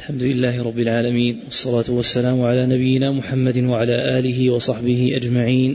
الحمد لله رب العالمين، والصلاة والسلام على نبينا محمد وعلى آله وصحبه أجمعين.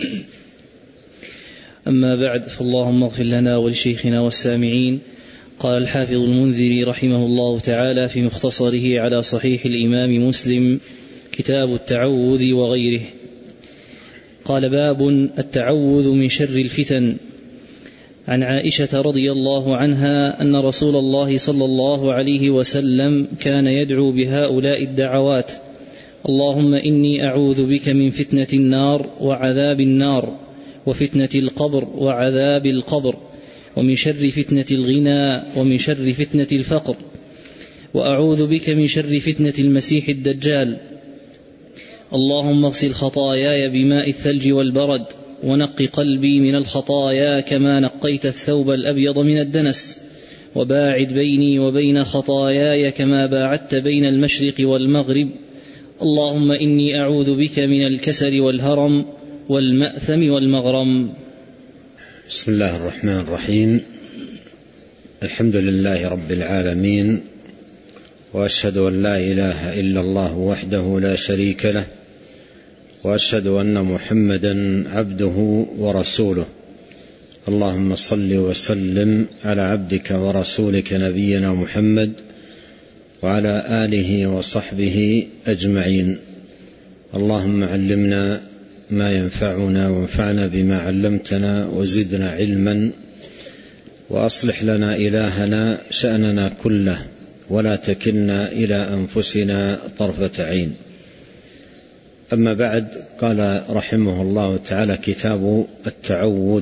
أما بعد، فاللهم اغفر لنا ولشيخنا والسامعين. قال الحافظ المنذري رحمه الله تعالى في مختصره على صحيح الإمام مسلم كتاب التعوذ وغيره، قال: باب التعوذ من شر الفتن. عن عائشة رضي الله عنها أن رسول الله صلى الله عليه وسلم كان يدعو بهؤلاء الدعوات: اللهم إني أعوذ بك من فتنة النار وعذاب النار، وفتنة القبر وعذاب القبر، ومن شر فتنة الغنى، ومن شر فتنة الفقر، وأعوذ بك من شر فتنة المسيح الدجال. اللهم اغسل خطاياي بماء الثلج والبرد، ونق قلبي من الخطايا كما نقيت الثوب الأبيض من الدنس، وباعد بيني وبين خطاياي كما باعدت بين المشرق والمغرب. اللهم إني أعوذ بك من الكسل والهرم والمأثم والمغرم. بسم الله الرحمن الرحيم. الحمد لله رب العالمين، وأشهد أن لا إله إلا الله وحده لا شريك له، وأشهد أن محمدا عبده ورسوله. اللهم صل وسلم على عبدك ورسولك نبينا محمد وعلى آله وصحبه أجمعين. اللهم علمنا ما ينفعنا، وانفعنا بما علمتنا، وزدنا علما، وأصلح لنا إلهنا شأننا كله، ولا تكلنا إلى أنفسنا طرفة عين. أما بعد، قال رحمه الله تعالى: كتاب التعوذ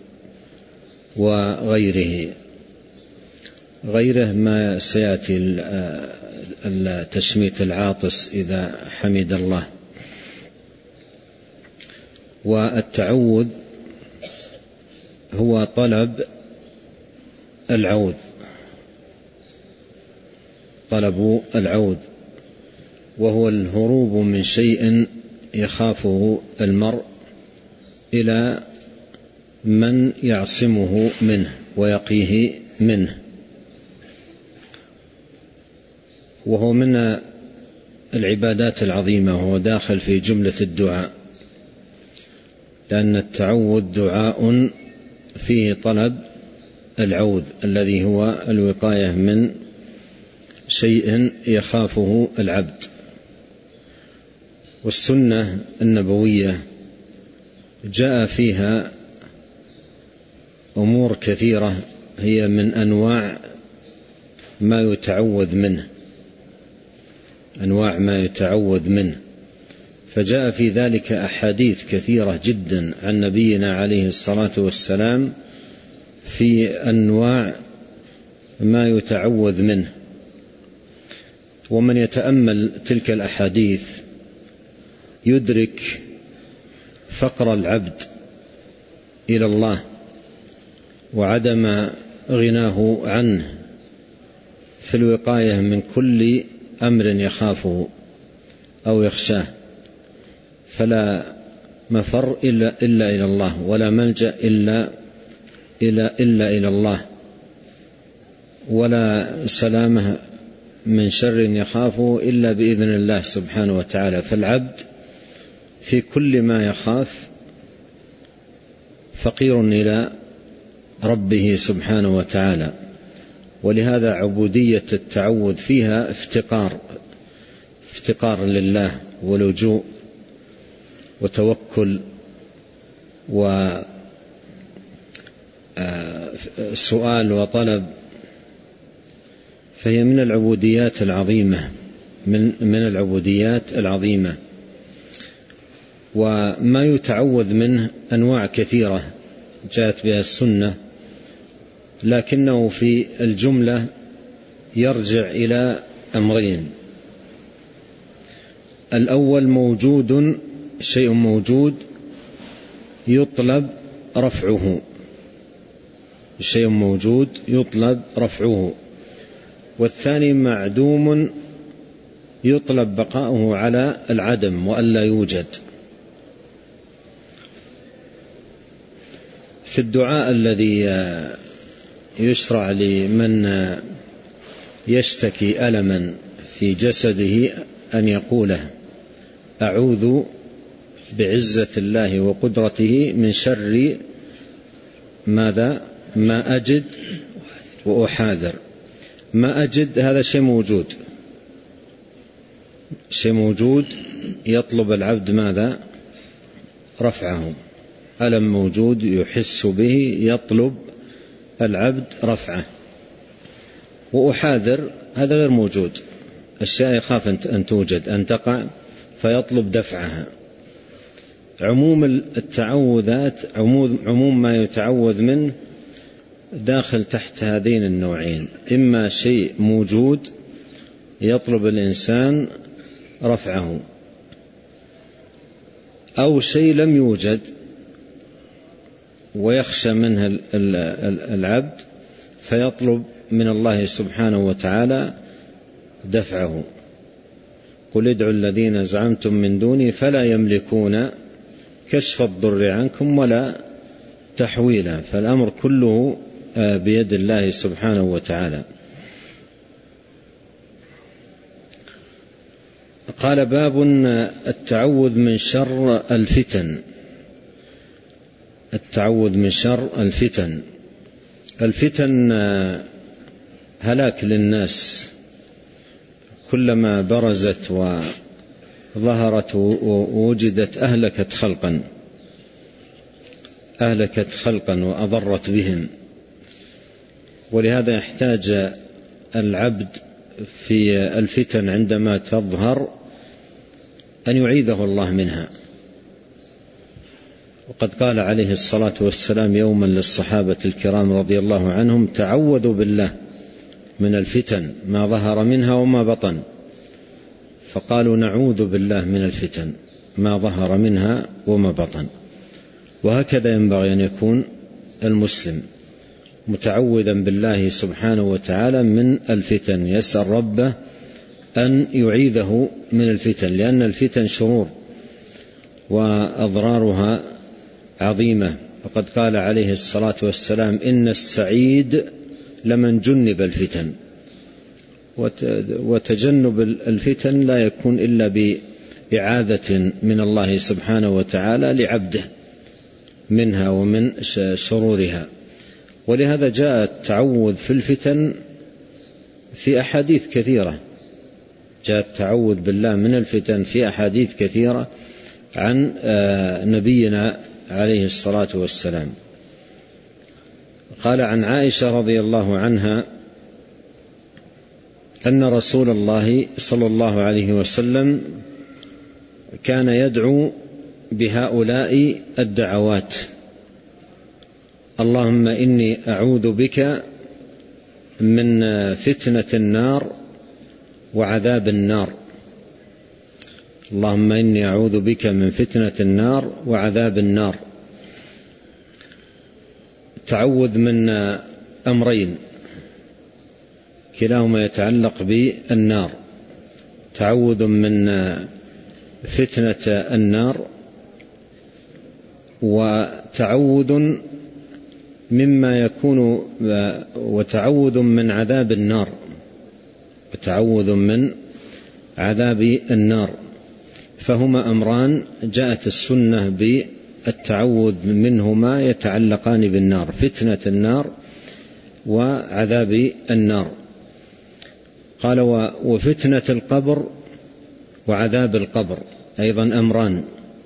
وغيره. غيره ما سيأتي التشميت العاطس إذا حمد الله. والتعوذ هو طلب العوذ، طلب العوذ، وهو الهروب من شيء يخافه المرء إلى من يعصمه منه ويقيه منه. وهو من العبادات العظيمة، وهو داخل في جملة الدعاء، لأن التعوذ دعاء فيه طلب العوذ الذي هو الوقاية من شيء يخافه العبد. والسنة النبوية جاء فيها أمور كثيرة هي من أنواع ما يتعوذ منه، أنواع ما يتعوذ منه. فجاء في ذلك أحاديث كثيرة جدا عن نبينا عليه الصلاة والسلام في أنواع ما يتعوذ منه. ومن يتأمل تلك الأحاديث يدرك فقر العبد إلى الله، وعدم غناه عنه في الوقاية من كل أمر يخافه أو يخشاه. فلا مفر إلا إلى الله، ولا ملجأ إلا إلى الله، ولا سلامة من شر يخافه إلا بإذن الله سبحانه وتعالى. فالعبد في كل ما يخاف فقير إلى ربه سبحانه وتعالى. ولهذا عبودية التعوذ فيها افتقار لله، ولجوء، وتوكل، وسؤال وطلب. فهي من العبوديات العظيمة، من العبوديات العظيمة. وما يتعوذ منه أنواع كثيرة جاءت بها السنة، لكنه في الجملة يرجع إلى أمرين: الأول موجود، شيء موجود يطلب رفعه، شيء موجود يطلب رفعه. والثاني معدوم يطلب بقاؤه على العدم وألا يوجد. في الدعاء الذي يشرع لمن يشتكي ألما في جسده أن يقوله: أعوذ بعزة الله وقدرته من شر ماذا؟ ما أجد وأحاذر. ما أجد هذا شيء موجود، شيء موجود يطلب العبد ماذا؟ رفعه. ألم موجود يحس به يطلب العبد رفعه. وأحاذر هذا غير موجود، الشيء يخاف أن توجد، أن تقع، فيطلب دفعها. عموم التعوذات، عموم ما يتعوذ منه داخل تحت هذين النوعين: إما شيء موجود يطلب الإنسان رفعه، أو شيء لم يوجد ويخشى منه العبد فيطلب من الله سبحانه وتعالى دفعه. قل ادعوا الذين زعمتم من دوني فلا يملكون كشف الضر عنكم ولا تحويلا. فالأمر كله بيد الله سبحانه وتعالى. قال: باب التعوذ من شر الفتن. التعوذ من شر الفتن. الفتن هلاك للناس، كلما برزت وظهرت ووجدت أهلكت خلقا وأضرت بهم. ولهذا يحتاج العبد في الفتن عندما تظهر أن يعيذه الله منها. وقد قال عليه الصلاة والسلام يوما للصحابة الكرام رضي الله عنهم: تعوذوا بالله من الفتن ما ظهر منها وما بطن. فقالوا: نعوذ بالله من الفتن ما ظهر منها وما بطن. وهكذا ينبغي أن يكون المسلم، متعوذا بالله سبحانه وتعالى من الفتن، يسأل ربه أن يعيذه من الفتن، لأن الفتن شرور وأضرارها عظيمة. وقد قال عليه الصلاة والسلام: إن السعيد لمن جنب الفتن. وتجنب الفتن لا يكون إلا بإعاذة من الله سبحانه وتعالى لعبده منها ومن شرورها. ولهذا جاء التعوذ في الفتن في أحاديث كثيرة، جاء التعوذ بالله من الفتن في أحاديث كثيرة عن نبينا عليه الصلاة والسلام. قال عن عائشة رضي الله عنها أن رسول الله صلى الله عليه وسلم كان يدعو بهؤلاء الدعوات: اللهم إني أعوذ بك من فتنة النار وعذاب النار. اللهم إني أعوذ بك من فتنة النار وعذاب النار. تعوذ من أمرين كلاهما يتعلق بالنار: تعوذ من فتنة النار، وتعوذ مما يكون، وتعوذ من عذاب النار، وتعوذ من عذاب النار. فهما أمران جاءت السنة بالتعوذ منهما يتعلقان بالنار: فتنة النار وعذاب النار. قال: وفتنة القبر وعذاب القبر أيضا أمران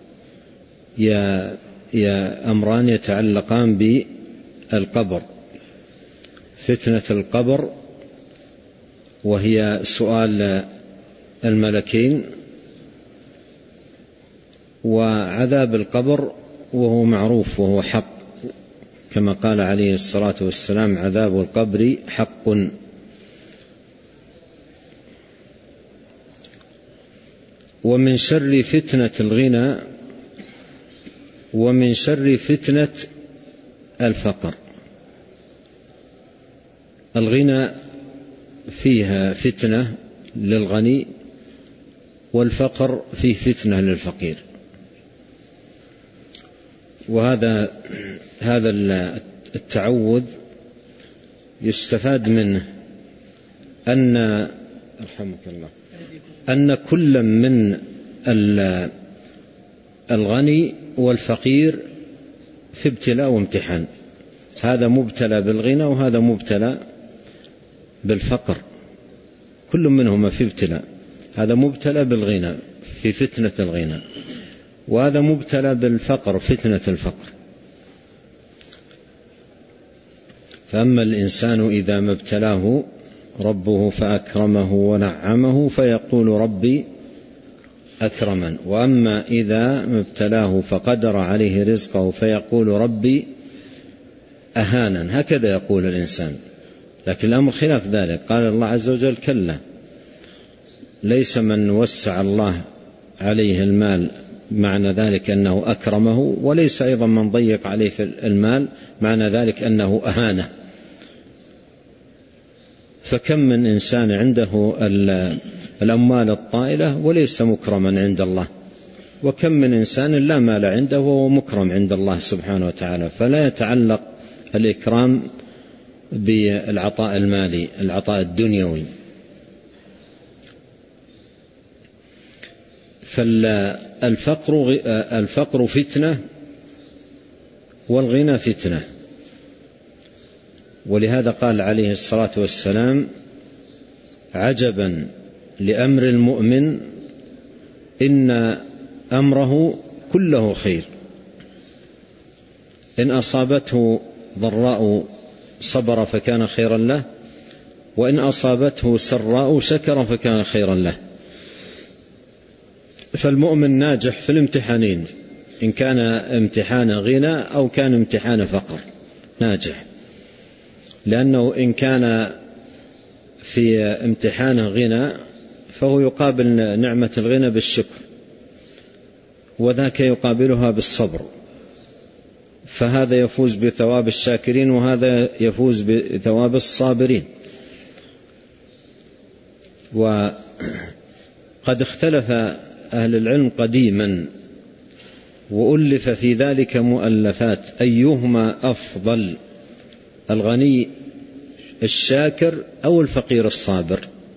أمران يتعلقان بالقبر: فتنة القبر وهي سؤال الملكين، وعذاب القبر وهو معروف وهو حق، كما قال عليه الصلاة والسلام: عذاب القبر حق. ومن شر فتنة الغنى ومن شر فتنة الفقر. الغنى فيها فتنة للغني، والفقر فيه فتنة للفقير. وهذا التعوذ يستفاد منه أن رحمك الله أن كل من الغني والفقير في ابتلاء وامتحان، هذا مبتلى بالغنى وهذا مبتلى بالفقر، كل منهما في ابتلاء، هذا مبتلى بالغنى في فتنة الغنى، وهذا مبتلى بالفقر فتنة الفقر. فأما الإنسان إذا ما ابتلاه ربه فأكرمه ونعمه فيقول ربي أكرمن، وأما إذا ما ابتلاه فقدر عليه رزقه فيقول ربي أهانن، هكذا يقول الإنسان. لكن الأمر خلاف ذلك، قال الله عز وجل كلا، ليس من وسع الله عليه المال معنى ذلك أنه أكرمه، وليس أيضا من ضيق عليه في المال معنى ذلك أنه أهانه. فكم من إنسان عنده الأموال الطائلة وليس مكرما عند الله، وكم من إنسان لا مال عنده وهو مكرم عند الله سبحانه وتعالى. فلا يتعلق الإكرام بالعطاء المالي، العطاء الدنيوي. فالفقر فتنة والغنى فتنة، ولهذا قال عليه الصلاة والسلام عجبا لأمر المؤمن إن أمره كله خير، إن أصابته ضراء صبر فكان خيرا له، وإن أصابته سراء شكر فكان خيرا له. فالمؤمن ناجح في الامتحانين، إن كان امتحان غنى أو كان امتحان فقر ناجح، لأنه إن كان في امتحان غنى فهو يقابل نعمة الغنى بالشكر، وذاك يقابلها بالصبر، فهذا يفوز بثواب الشاكرين وهذا يفوز بثواب الصابرين. وقد اختلف أهل العلم قديما وألف في ذلك مؤلفات أيهما أفضل، الغني الشاكر أو الفقير الصابر،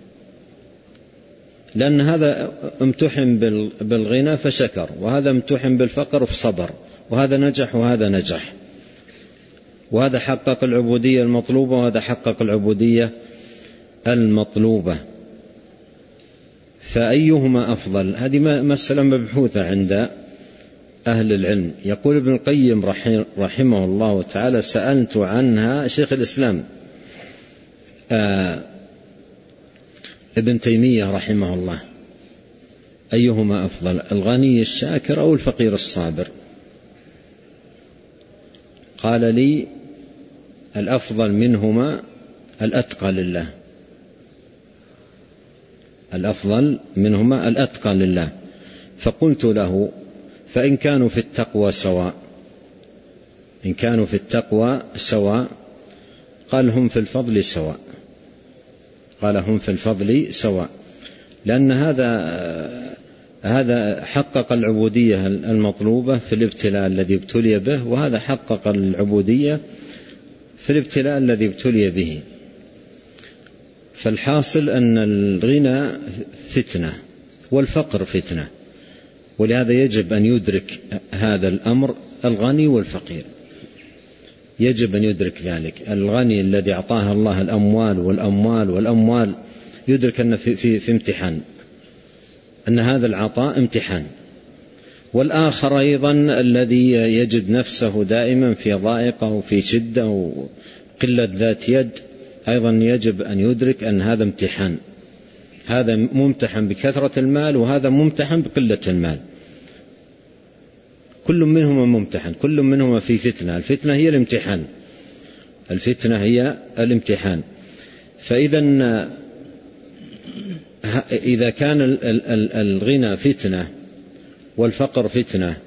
لأن هذا امتحن بالغنى فشكر، وهذا امتحن بالفقر فصبر، وهذا نجح وهذا نجح، وهذا حقق العبودية المطلوبة وهذا حقق العبودية المطلوبة. فأيهما أفضل؟ هذه مسألة مبحوثة عند أهل العلم. يقول ابن القيم رحمه الله تعالى سألت عنها شيخ الإسلام ابن تيمية رحمه الله، أيهما أفضل، الغني الشاكر أو الفقير الصابر؟ قال لي الأفضل منهما الأتقى لله، الأفضل منهما الأتقى لله. فقلت له فإن كانوا في التقوى سواء، إن كانوا في التقوى سواء؟ قال هم في الفضل سواء، قال هم في الفضل سواء، لأن هذا حقق العبودية المطلوبة في الابتلاء الذي ابتلي به، وهذا حقق العبودية في الابتلاء الذي ابتلي به. فالحاصل أن الغنى فتنة والفقر فتنة، ولهذا يجب أن يدرك هذا الأمر الغني والفقير، يجب أن يدرك ذلك. الغني الذي أعطاه الله الأموال والأموال والأموال يدرك أن في امتحان، أن هذا العطاء امتحان. والآخر أيضا الذي يجد نفسه دائما في ضائقة وفي شدة وقلة ذات يد، أيضا يجب أن يدرك أن هذا امتحان، هذا ممتحن بكثرة المال وهذا ممتحن بقلة المال، كل منهما ممتحن، كل منهما في فتنة، الفتنة هي الامتحان، الفتنة هي الامتحان. فإذا إذا كان الغنى فتنة والفقر فتنة،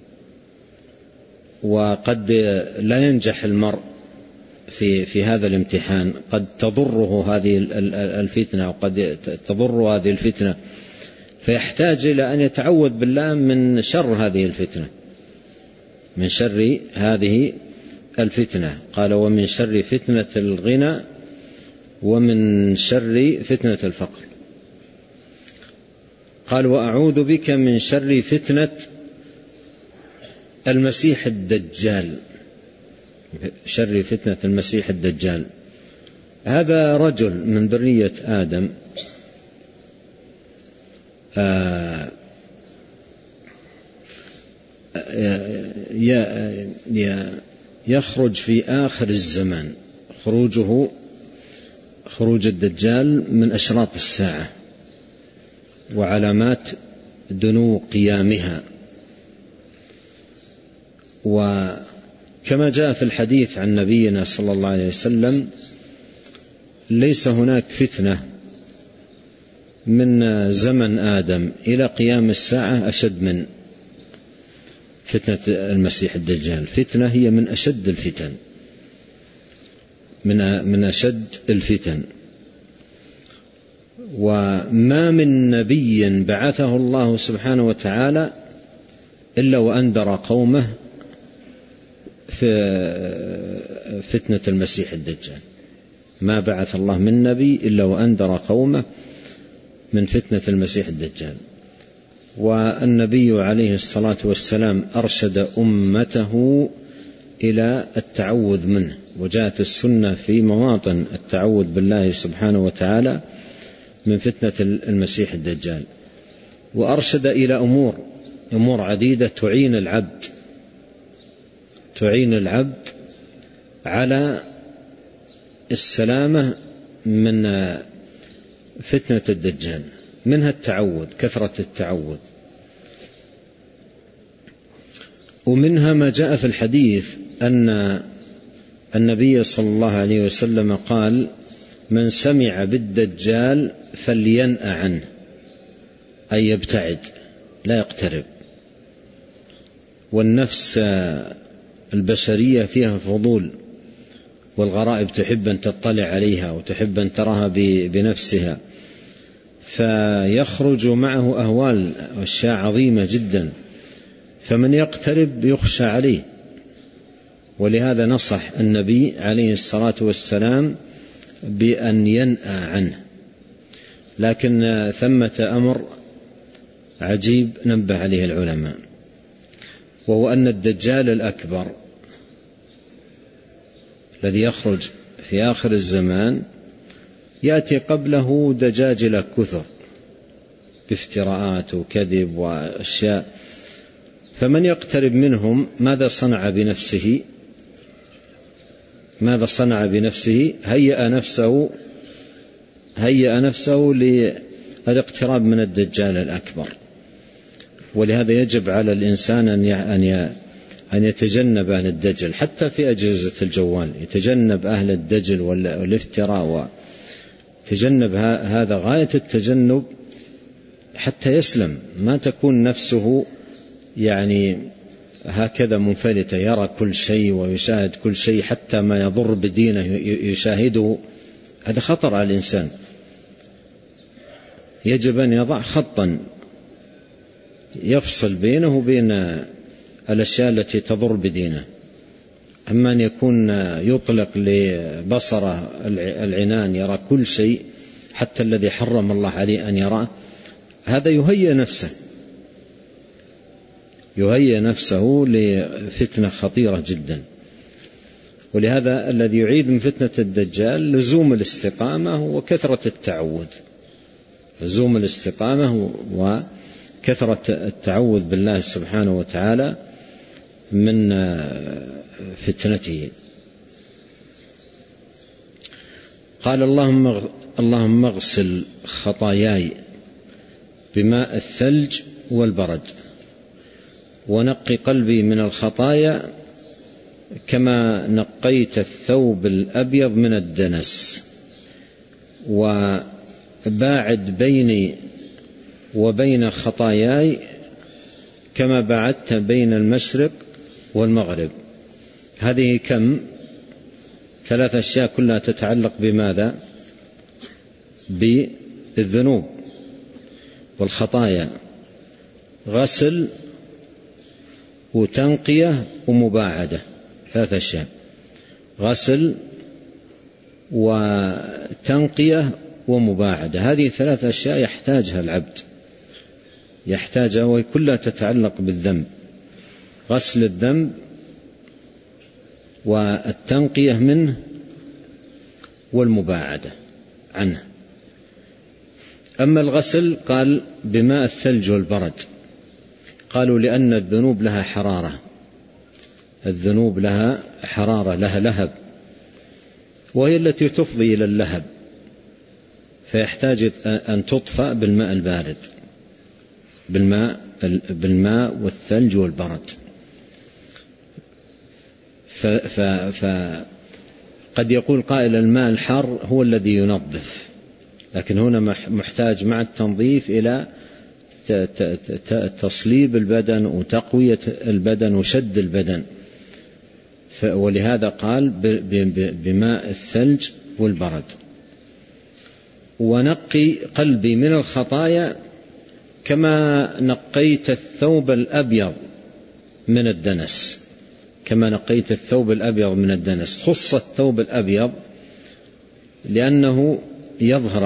وقد لا ينجح المرء في هذا الامتحان، قد تضره هذه الفتنة وقد تضر هذه الفتنة، فيحتاج إلى أن يتعوذ بالله من شر هذه الفتنة، من شر هذه الفتنة. قال ومن شر فتنة الغنى ومن شر فتنة الفقر. قال وأعوذ بك من شر فتنة المسيح الدجال. شر فتنة المسيح الدجال. هذا رجل من ذرية آدم يخرج في آخر الزمان. خروج الدجال من أشراط الساعة وعلامات دنو قيامها. وكما جاء في الحديث عن نبينا صلى الله عليه وسلم ليس هناك فتنة من زمن آدم إلى قيام الساعة أشد من فتنة المسيح الدجال. فتنة هي من أشد الفتن، من أشد الفتن. وما من نبي بعثه الله سبحانه وتعالى إلا وأنذر قومه في فتنة المسيح الدجال. ما بعث الله من نبي إلا وأنذر قومه من فتنة المسيح الدجال. والنبي عليه الصلاة والسلام أرشد أمته إلى التعوذ منه، وجاءت السنة في مواطن التعوذ بالله سبحانه وتعالى من فتنة المسيح الدجال. وأرشد إلى أمور عديدة تعين العبد على السلامة من فتنة الدجال، منها التعوذ، كثرة التعوذ. ومنها ما جاء في الحديث أن النبي صلى الله عليه وسلم قال من سمع بالدجال فلينأ عنه، أي يبتعد لا يقترب. والنفس البشرية فيها فضول والغرائب، تحب أن تطلع عليها وتحب أن تراها بنفسها، فيخرج معه أهوال وأشياء عظيمة جدا، فمن يقترب يخشى عليه. ولهذا نصح النبي عليه الصلاة والسلام بأن ينأى عنه. لكن ثمة أمر عجيب نبه عليه العلماء، وهو أن الدجال الأكبر الذي يخرج في آخر الزمان يأتي قبله دجاجلة كثر بافتراءات وكذب وأشياء، فمن يقترب منهم ماذا صنع بنفسه؟ هيأ نفسه للاقتراب من الدجال الأكبر. ولهذا يجب على الإنسان أن يتجنب أهل الدجل، حتى في أجهزة الجوال يتجنب أهل الدجل والافتراء، وتجنب هذا غاية التجنب حتى يسلم. ما تكون نفسه يعني هكذا منفلتة، يرى كل شيء ويشاهد كل شيء، حتى ما يضر بدينه يشاهده. هذا خطر على الإنسان. يجب أن يضع خطا يفصل بينه وبين الأشياء التي تضر بدينه. أما أن يكون يطلق لبصره العنان، يرى كل شيء حتى الذي حرم الله عليه أن يراه، هذا يهيئ نفسه لفتنة خطيرة جدا. ولهذا الذي يعيد من فتنة الدجال لزوم الاستقامة وكثرة التعوذ، لزوم الاستقامة وكثرة التعوذ بالله سبحانه وتعالى من فتنته. قال اللهم اغسل خطاياي بماء الثلج والبرد، ونقي قلبي من الخطايا كما نقيت الثوب الأبيض من الدنس، وباعد بيني وبين خطاياي كما بعدت بين المشرق والمغرب. هذه كم؟ 3 أشياء كلها تتعلق بماذا؟ بالذنوب والخطايا، غسل وتنقية ومباعدة. 3 أشياء: غسل وتنقية ومباعدة. هذه 3 أشياء يحتاجها العبد يحتاجها، وهي كلها تتعلق بالذنب: غسل الذنب والتنقية منه والمباعدة عنه. أما الغسل قال بماء الثلج والبرد، قالوا لأن الذنوب لها حرارة، الذنوب لها حرارة، لها لهب، وهي التي تفضي إلى اللهب، فيحتاج أن تطفأ بالماء البارد، بالماء والثلج والبرد. فقد يقول قائل الماء الحار هو الذي ينظف، لكن هنا محتاج مع التنظيف إلى تصليب البدن وتقوية البدن وشد البدن، ولهذا قال بماء الثلج والبرد. ونقي قلبي من الخطايا كما نقيت الثوب الأبيض من الدنس، كما نقيت الثوب الأبيض من الدنس. خص الثوب الأبيض لأنه يظهر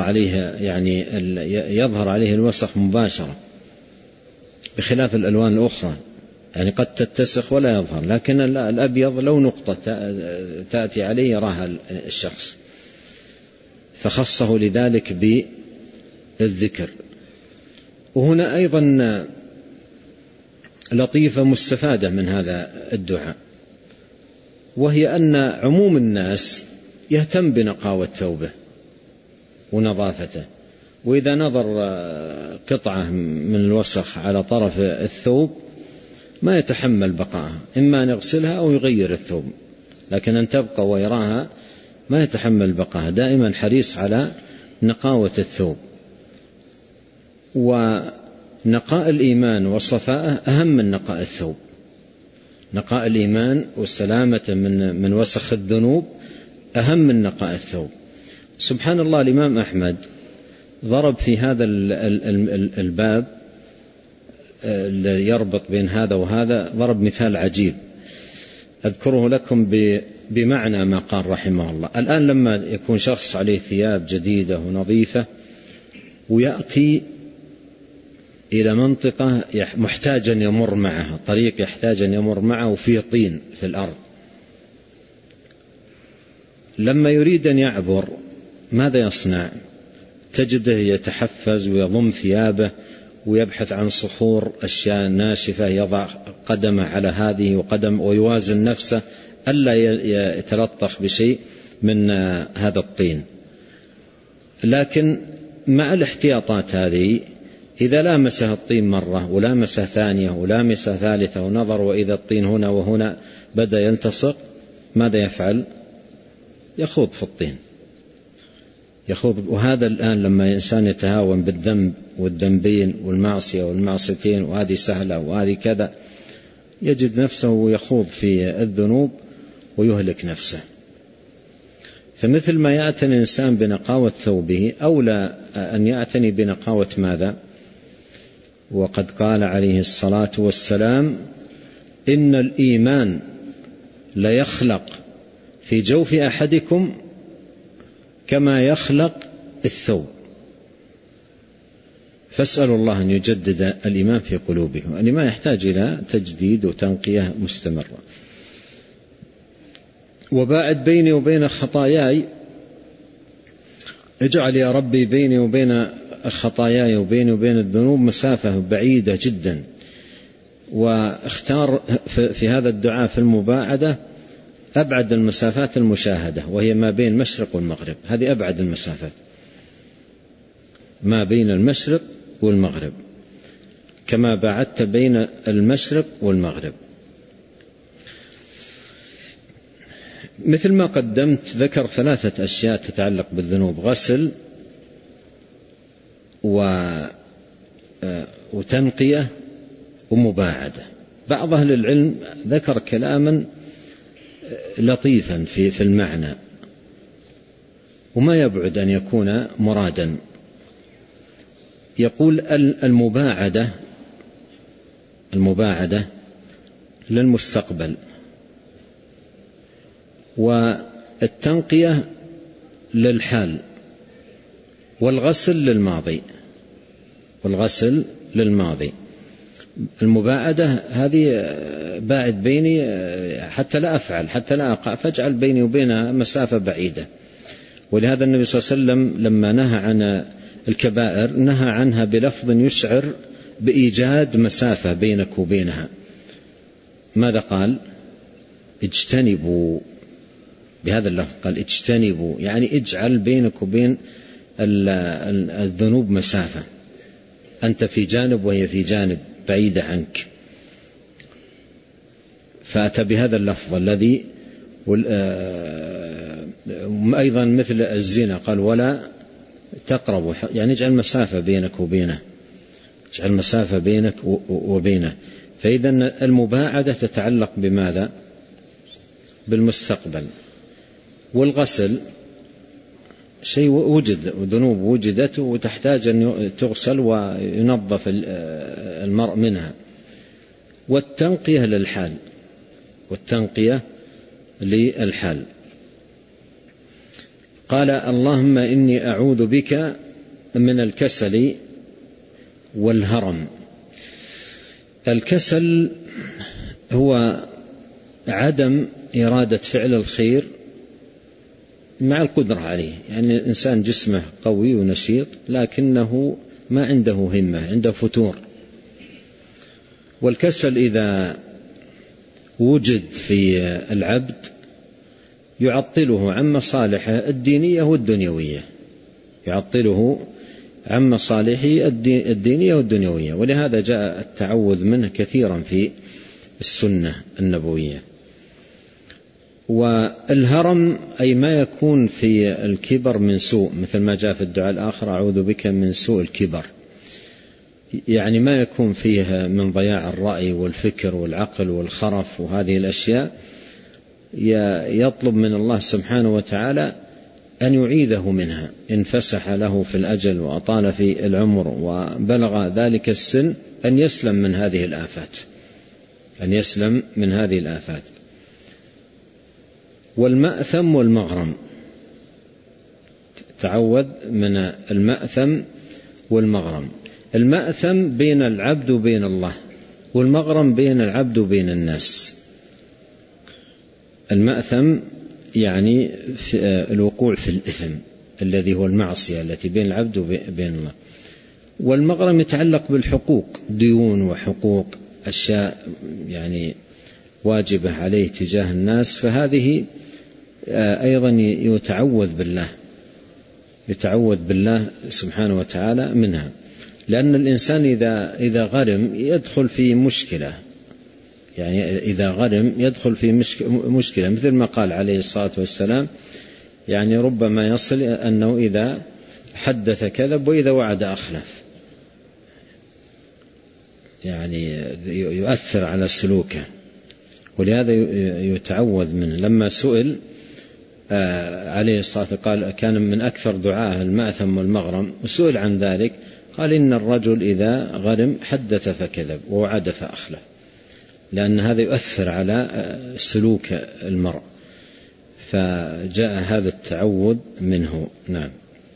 عليه الوسخ مباشرة، بخلاف الألوان الأخرى يعني قد تتسخ ولا يظهر، لكن الأبيض لو نقطة تأتي عليه يراها الشخص، فخصه لذلك بالذكر. وهنا أيضا لطيفة مستفادة من هذا الدعاء، وهي أن عموم الناس يهتم بنقاوة ثوبه ونظافته، وإذا نظر قطعة من الوسخ على طرف الثوب ما يتحمل بقائها، إما أن يغسلها أو يغير الثوب، لكن أن تبقى ويراها ما يتحمل بقائها، دائما حريص على نقاوة الثوب. ونقاء الإيمان وصفاءه أهم من نقاء الثوب. نقاء الإيمان والسلامة من وسخ الذنوب أهم من نقاء الثوب. سبحان الله، الإمام أحمد ضرب في هذا الباب اللي يربط بين هذا وهذا، ضرب مثال عجيب أذكره لكم بمعنى ما قال رحمه الله. الآن لما يكون شخص عليه ثياب جديدة ونظيفة ويأتي إلى منطقة محتاج أن يمر معها، طريق يحتاج أن يمر معه وفيه طين في الأرض، لما يريد أن يعبر ماذا يصنع؟ تجده يتحفز ويضم ثيابه ويبحث عن صخور، أشياء ناشفة، يضع قدمه على هذه وقدم، ويوازن نفسه ألا يتلطخ بشيء من هذا الطين. لكن مع الاحتياطات هذه إذا لامسها الطين مرة ولامسها ثانية ولامسها ثالثة ونظر وإذا الطين هنا وهنا بدأ يلتصق، ماذا يفعل؟ يخوض في الطين، يخوض. وهذا الآن لما إنسان يتهاون بالذنب والذنبين والمعصية والمعصيتين، وهذه سهلة وهذه كذا، يجد نفسه يخوض في الذنوب ويهلك نفسه. فمثل ما يعتني الإنسان بنقاوة ثوبه أولى أن يعتني بنقاوة ماذا؟ وقد قال عليه الصلاة والسلام: إن الإيمان ليخلق في جوف أحدكم كما يخلق الثوب. فاسألوا الله أن يجدد الإيمان في قلوبكم. الإيمان يحتاج إلى تجديد وتنقية مستمرة. وباعد بيني وبين خطاياي، اجعل يا ربي بيني وبين خطاياي وبيني وبين الذنوب مسافة بعيدة جدا. واختار في هذا الدعاء في المباعدة أبعد المسافات المشاهدة، وهي ما بين المشرق والمغرب. هذه أبعد المسافات، ما بين المشرق والمغرب، كما باعدت بين المشرق والمغرب. مثل ما قدمت ذكر 3 أشياء تتعلق بالذنوب: غسل وتنقية ومباعدة. بعض أهل العلم ذكر كلاما لطيفا في المعنى وما يبعد أن يكون مرادا. يقول المباعدة للمستقبل، والتنقية للحال، والغسل للماضي. والغسل للماضي. المباعدة هذه باعد بيني حتى لا أفعل، حتى لا أقع، فاجعل بيني وبينها مسافة بعيدة. ولهذا النبي صلى الله عليه وسلم لما نهى عن الكبائر نهى عنها بلفظ يشعر بإيجاد مسافة بينك وبينها. ماذا قال؟ اجتنبوا، بهذا اللفظ قال اجتنبوا، يعني اجعل بينك وبين الذنوب مسافة، أنت في جانب وهي في جانب بعيدة عنك. فأتى بهذا اللفظ الذي أيضا مثل الزنا قال ولا تقربوا، يعني اجعل مسافة بينك وبينه، اجعل مسافة بينك وبينه. فإذا المباعدة تتعلق بماذا؟ بالمستقبل. والغسل شيء وجد، وذنوب وجدت وتحتاج أن تغسل وينظف المرء منها. والتنقية للحال، والتنقية للحال. قال اللهم إني أعوذ بك من الكسل والهرم. الكسل هو عدم إرادة فعل الخير مع القدرة عليه، يعني الإنسان جسمه قوي ونشيط لكنه ما عنده همة، عنده فتور. والكسل إذا وجد في العبد يعطله عن مصالحه الدينية والدنيوية، يعطله عن مصالحه الدينية والدنيوية. ولهذا جاء التعوذ منه كثيرا في السنة النبوية. والهرم أي ما يكون في الكبر من سوء، مثل ما جاء في الدعاء الآخر أعوذ بك من سوء الكبر، يعني ما يكون فيه من ضياع الرأي والفكر والعقل والخرف وهذه الأشياء، يطلب من الله سبحانه وتعالى أن يعيذه منها إن فسح له في الأجل وأطال في العمر وبلغ ذلك السن، أن يسلم من هذه الآفات، أن يسلم من هذه الآفات. والمأثم والمغرم، تعوذ من المأثم والمغرم. المأثم بين العبد وبين الله، والمغرم بين العبد وبين الناس. المأثم يعني في الوقوع في الإثم الذي هو المعصية التي بين العبد وبين الله. والمغرم يتعلق بالحقوق، ديون وحقوق، أشياء يعني واجبة عليه تجاه الناس، فهذه أيضا يتعوذ بالله سبحانه وتعالى منها. لأن الإنسان إذا غرم يدخل في مشكلة، يعني إذا غرم يدخل في مشكلة، مثل ما قال عليه الصلاة والسلام يعني ربما يصل أنه إذا حدث كذب وإذا وعد أخلف، يعني يؤثر على سلوكه. ولهذا يتعوذ منه. لما سئل عليه الصلاة قال كان من أكثر دعاء المأثم والمغرم، وسئل عن ذلك قال إن الرجل إذا غرم حدث فكذب ووعد فأخلف، لأن هذا يؤثر على سلوك المرء، فجاء هذا التعوذ منه. نعم.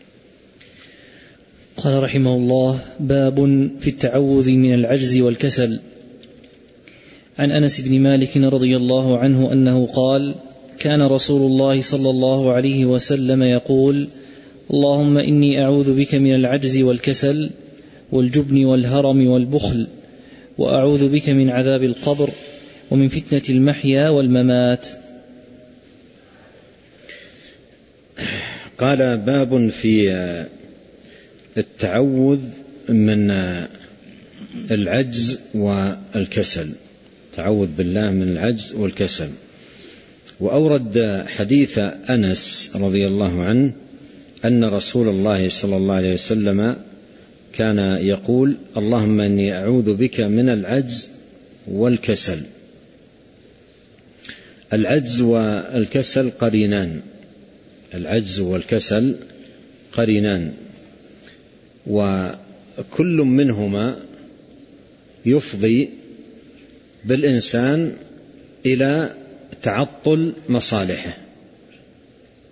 قال رحمه الله: باب في التعوذ من العجز والكسل. عن أنس بن مالك رضي الله عنه أنه قال: كان رسول الله صلى الله عليه وسلم يقول: اللهم إني أعوذ بك من العجز والكسل والجبن والهرم والبخل، وأعوذ بك من عذاب القبر ومن فتنة المحيا والممات. قال: باب في التعوذ من العجز والكسل، تعوذ بالله من العجز والكسل. وأورد حديث أنس رضي الله عنه أن رسول الله صلى الله عليه وسلم كان يقول: اللهم إني أعوذ بك من العجز والكسل. العجز والكسل قرينان، العجز والكسل قرينان، وكل منهما يفضي بالإنسان إلى تعطل مصالحه،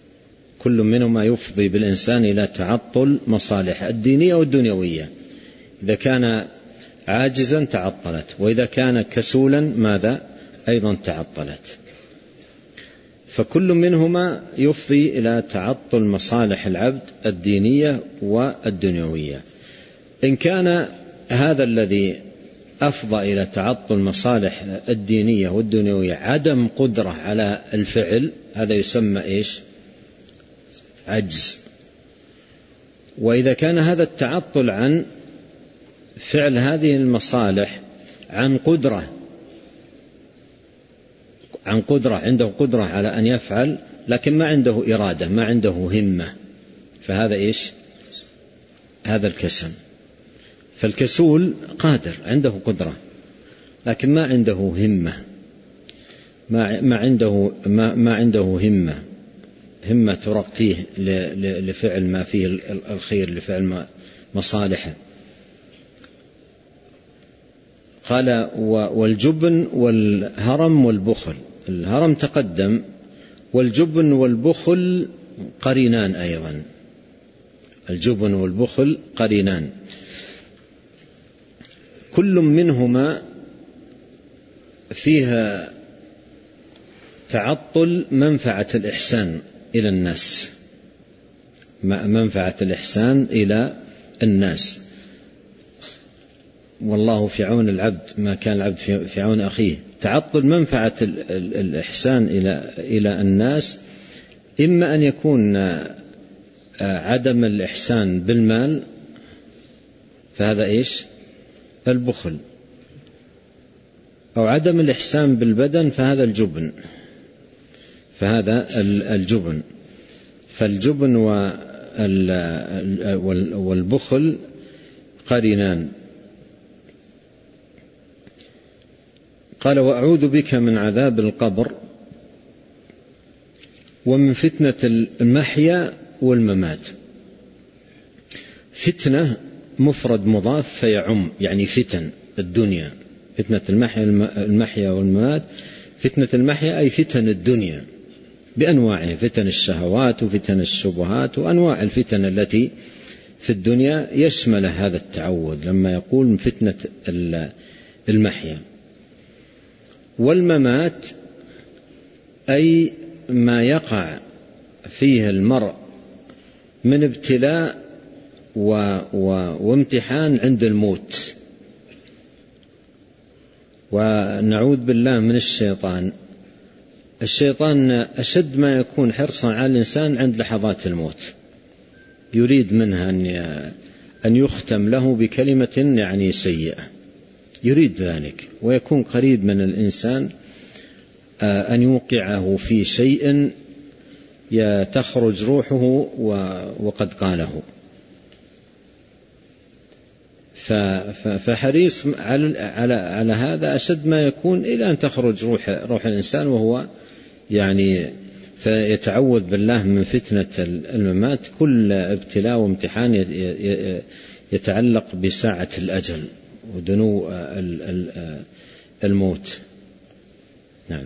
كل منهما يفضي بالإنسان إلى تعطل مصالحه الدينية والدنيوية. إذا كان عاجزا تعطلت، وإذا كان كسولا ماذا أيضا تعطلت. فكل منهما يفضي إلى تعطل مصالح العبد الدينية والدنيوية. إن كان هذا الذي أفضى إلى تعطل مصالح الدينية والدنيوية عدم قدرة على الفعل، هذا يسمى إيش؟ عجز. وإذا كان هذا التعطل عن فعل هذه المصالح عن قدرة، عنده قدرة على أن يفعل لكن ما عنده إرادة، ما عنده همة، فهذا إيش؟ هذا الكسل. فالكسول قادر، عنده قدرة لكن ما عنده همة، ما عنده همة ترقيه لفعل ما فيه الخير، لفعل مصالحه. قال والجبن والهرم والبخل. الهرم تقدم، والجبن والبخل قرينان أيضا. الجبن والبخل قرينان، كل منهما فيها تعطل منفعة الإحسان إلى الناس، منفعة الإحسان إلى الناس. والله في عون العبد ما كان العبد في عون أخيه. تعطل منفعة الإحسان إلى الناس إما أن يكون عدم الإحسان بالمال، فهذا إيش؟ البخل. أو عدم الإحسان بالبدن، فهذا الجبن. فالجبن والبخل قرينان. قال وأعوذ بك من عذاب القبر ومن فتنة المحيا والممات. فتنة مفرد مضاف فيعم، يعني فتن الدنيا. فتنة المحيا والممات. فتنة المحيا أي فتن الدنيا بأنواعها، فتن الشهوات وفتن الشبهات وأنواع الفتن التي في الدنيا يشمل هذا التعوذ لما يقول من فتنة المحيا. والممات أي ما يقع فيه المرء من ابتلاء وامتحان عند الموت. ونعوذ بالله من الشيطان. الشيطان أشد ما يكون حرصا على الإنسان عند لحظات الموت، يريد منها أن يختم له بكلمة يعني سيئة، يريد ذلك، ويكون قريب من الإنسان أن يوقعه في شيء تخرج روحه وقد قاله. فحريص على هذا أشد ما يكون إلى أن تخرج روح الإنسان وهو يعني. فيتعوذ بالله من فتنة الممات. كل ابتلاء وامتحان يتعلق بساعة الأجل ودنو الموت. نعم.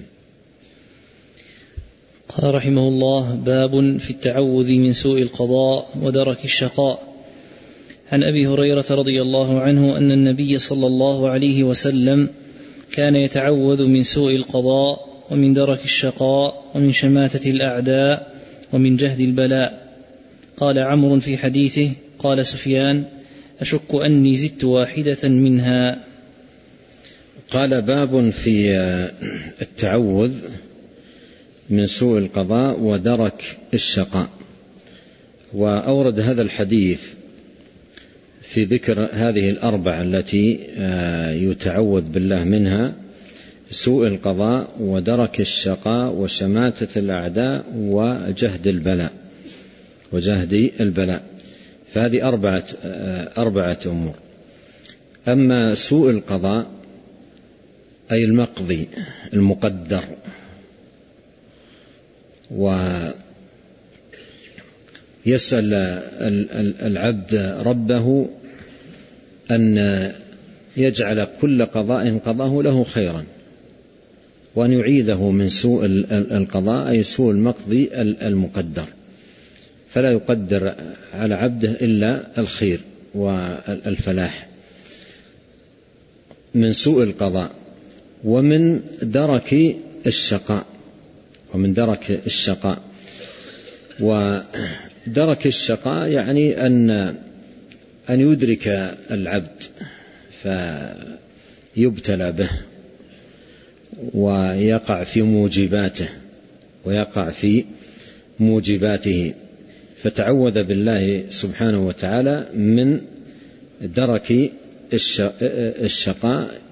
قال رحمه الله: باب في التعوذ من سوء القضاء ودرك الشقاء. عن أبي هريرة رضي الله عنه أن النبي صلى الله عليه وسلم كان يتعوذ من سوء القضاء ومن درك الشقاء ومن شماتة الأعداء ومن جهد البلاء. قال عمرو في حديثه: قال سفيان: أشك أني زدت واحدة منها. قال باب في التعوذ من سوء القضاء ودرك الشقاء. وأورد هذا الحديث في ذكر هذه الأربعة التي يتعوذ بالله منها: سوء القضاء ودرك الشقاء وشماتة الأعداء وجهد البلاء. فهذه أربعة أمور. أما سوء القضاء أي المقضي المقدر، ويسأل العبد ربه أن يجعل كل قضاء قضاه له خيرا، وأن يعيذه من سوء القضاء أي سوء المقضي المقدر، فلا يقدر على عبده إلا الخير والفلاح. من سوء القضاء ومن درك الشقاء. ودرك الشقاء يعني أن يدرك العبد فيبتلى به ويقع في موجباته فتعوذ بالله سبحانه وتعالى من درك الشقاء،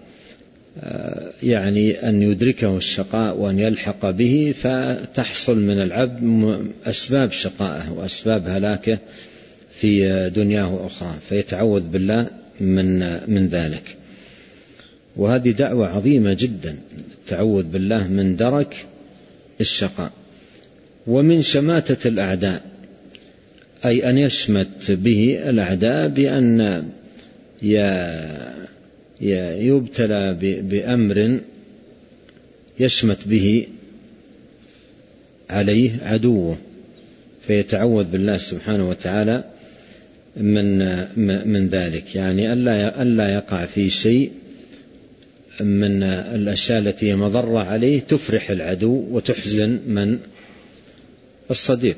يعني أن يدركه الشقاء وأن يلحق به فتحصل من العبد أسباب شقائه وأسباب هلاكه في دنياه وأخرى، فيتعوذ بالله من ذلك. وهذه دعوة عظيمة جدا، التعوذ بالله من درك الشقاء. ومن شماتة الأعداء، أي أن يشمت به الأعداء بأن يبتلى بأمر يشمت به عليه عدوه، فيتعوذ بالله سبحانه وتعالى من ذلك، يعني ألا يقع في شيء من الأشياء التي هي مضرة عليه تفرح العدو وتحزن من الصديق.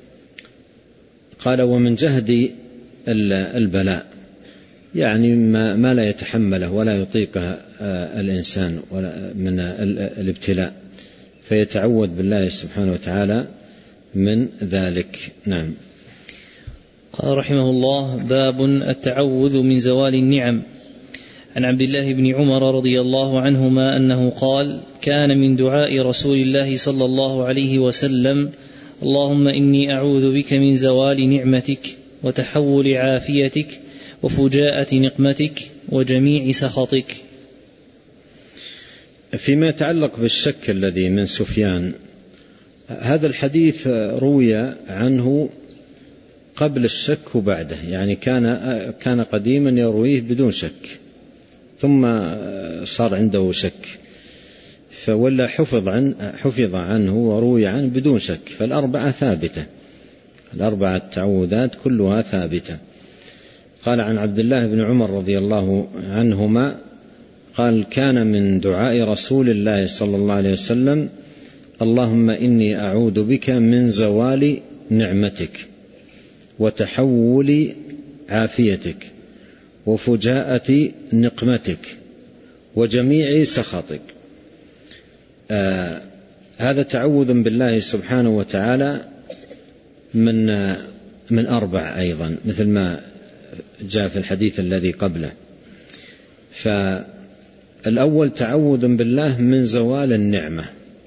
قال ومن جهد البلاء، يعني ما لا يتحمله ولا يطيقه الإنسان من الابتلاء، فيتعوذ بالله سبحانه وتعالى من ذلك. نعم. قال رحمه الله: باب التعوذ من زوال النعم. عن عبد الله بن عمر رضي الله عنهما أنه قال: كان من دعاء رسول الله صلى الله عليه وسلم: اللهم إني أعوذ بك من زوال نعمتك وتحول عافيتك وفجاءة نقمتك وجميع سخطك. فيما يتعلق بالشك الذي من سفيان، هذا الحديث روي عنه قبل الشك وبعده، يعني كان قديما يرويه بدون شك ثم صار عنده شك، فولا حفظ عنه وروي عنه بدون شك. فالأربعة ثابتة، الأربعة تعوذات كلها ثابتة. قال عن عبد الله بن عمر رضي الله عنهما قال: كان من دعاء رسول الله صلى الله عليه وسلم: اللهم إني أعوذ بك من زوال نعمتك وتحول عافيتك وفجاءة نقمتك وجميع سخطك. هذا تعوذ بالله سبحانه وتعالى من أربع أيضا، مثل ما جاء في الحديث الذي قبله. فالأول تعوذ بالله من زوال النعمة،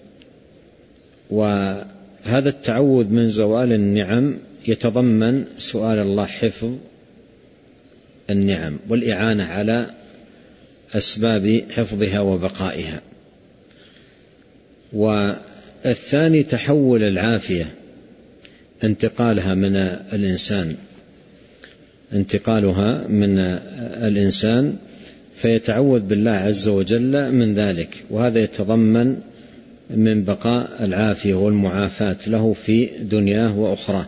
وهذا التعوذ من زوال النعم يتضمن سؤال الله حفظ النعم والإعانة على أسباب حفظها وبقائها. والثاني تحول العافية، انتقالها من الإنسان فيتعوذ بالله عز وجل من ذلك، وهذا يتضمن من بقاء العافية والمعافاة له في دنياه وأخرى.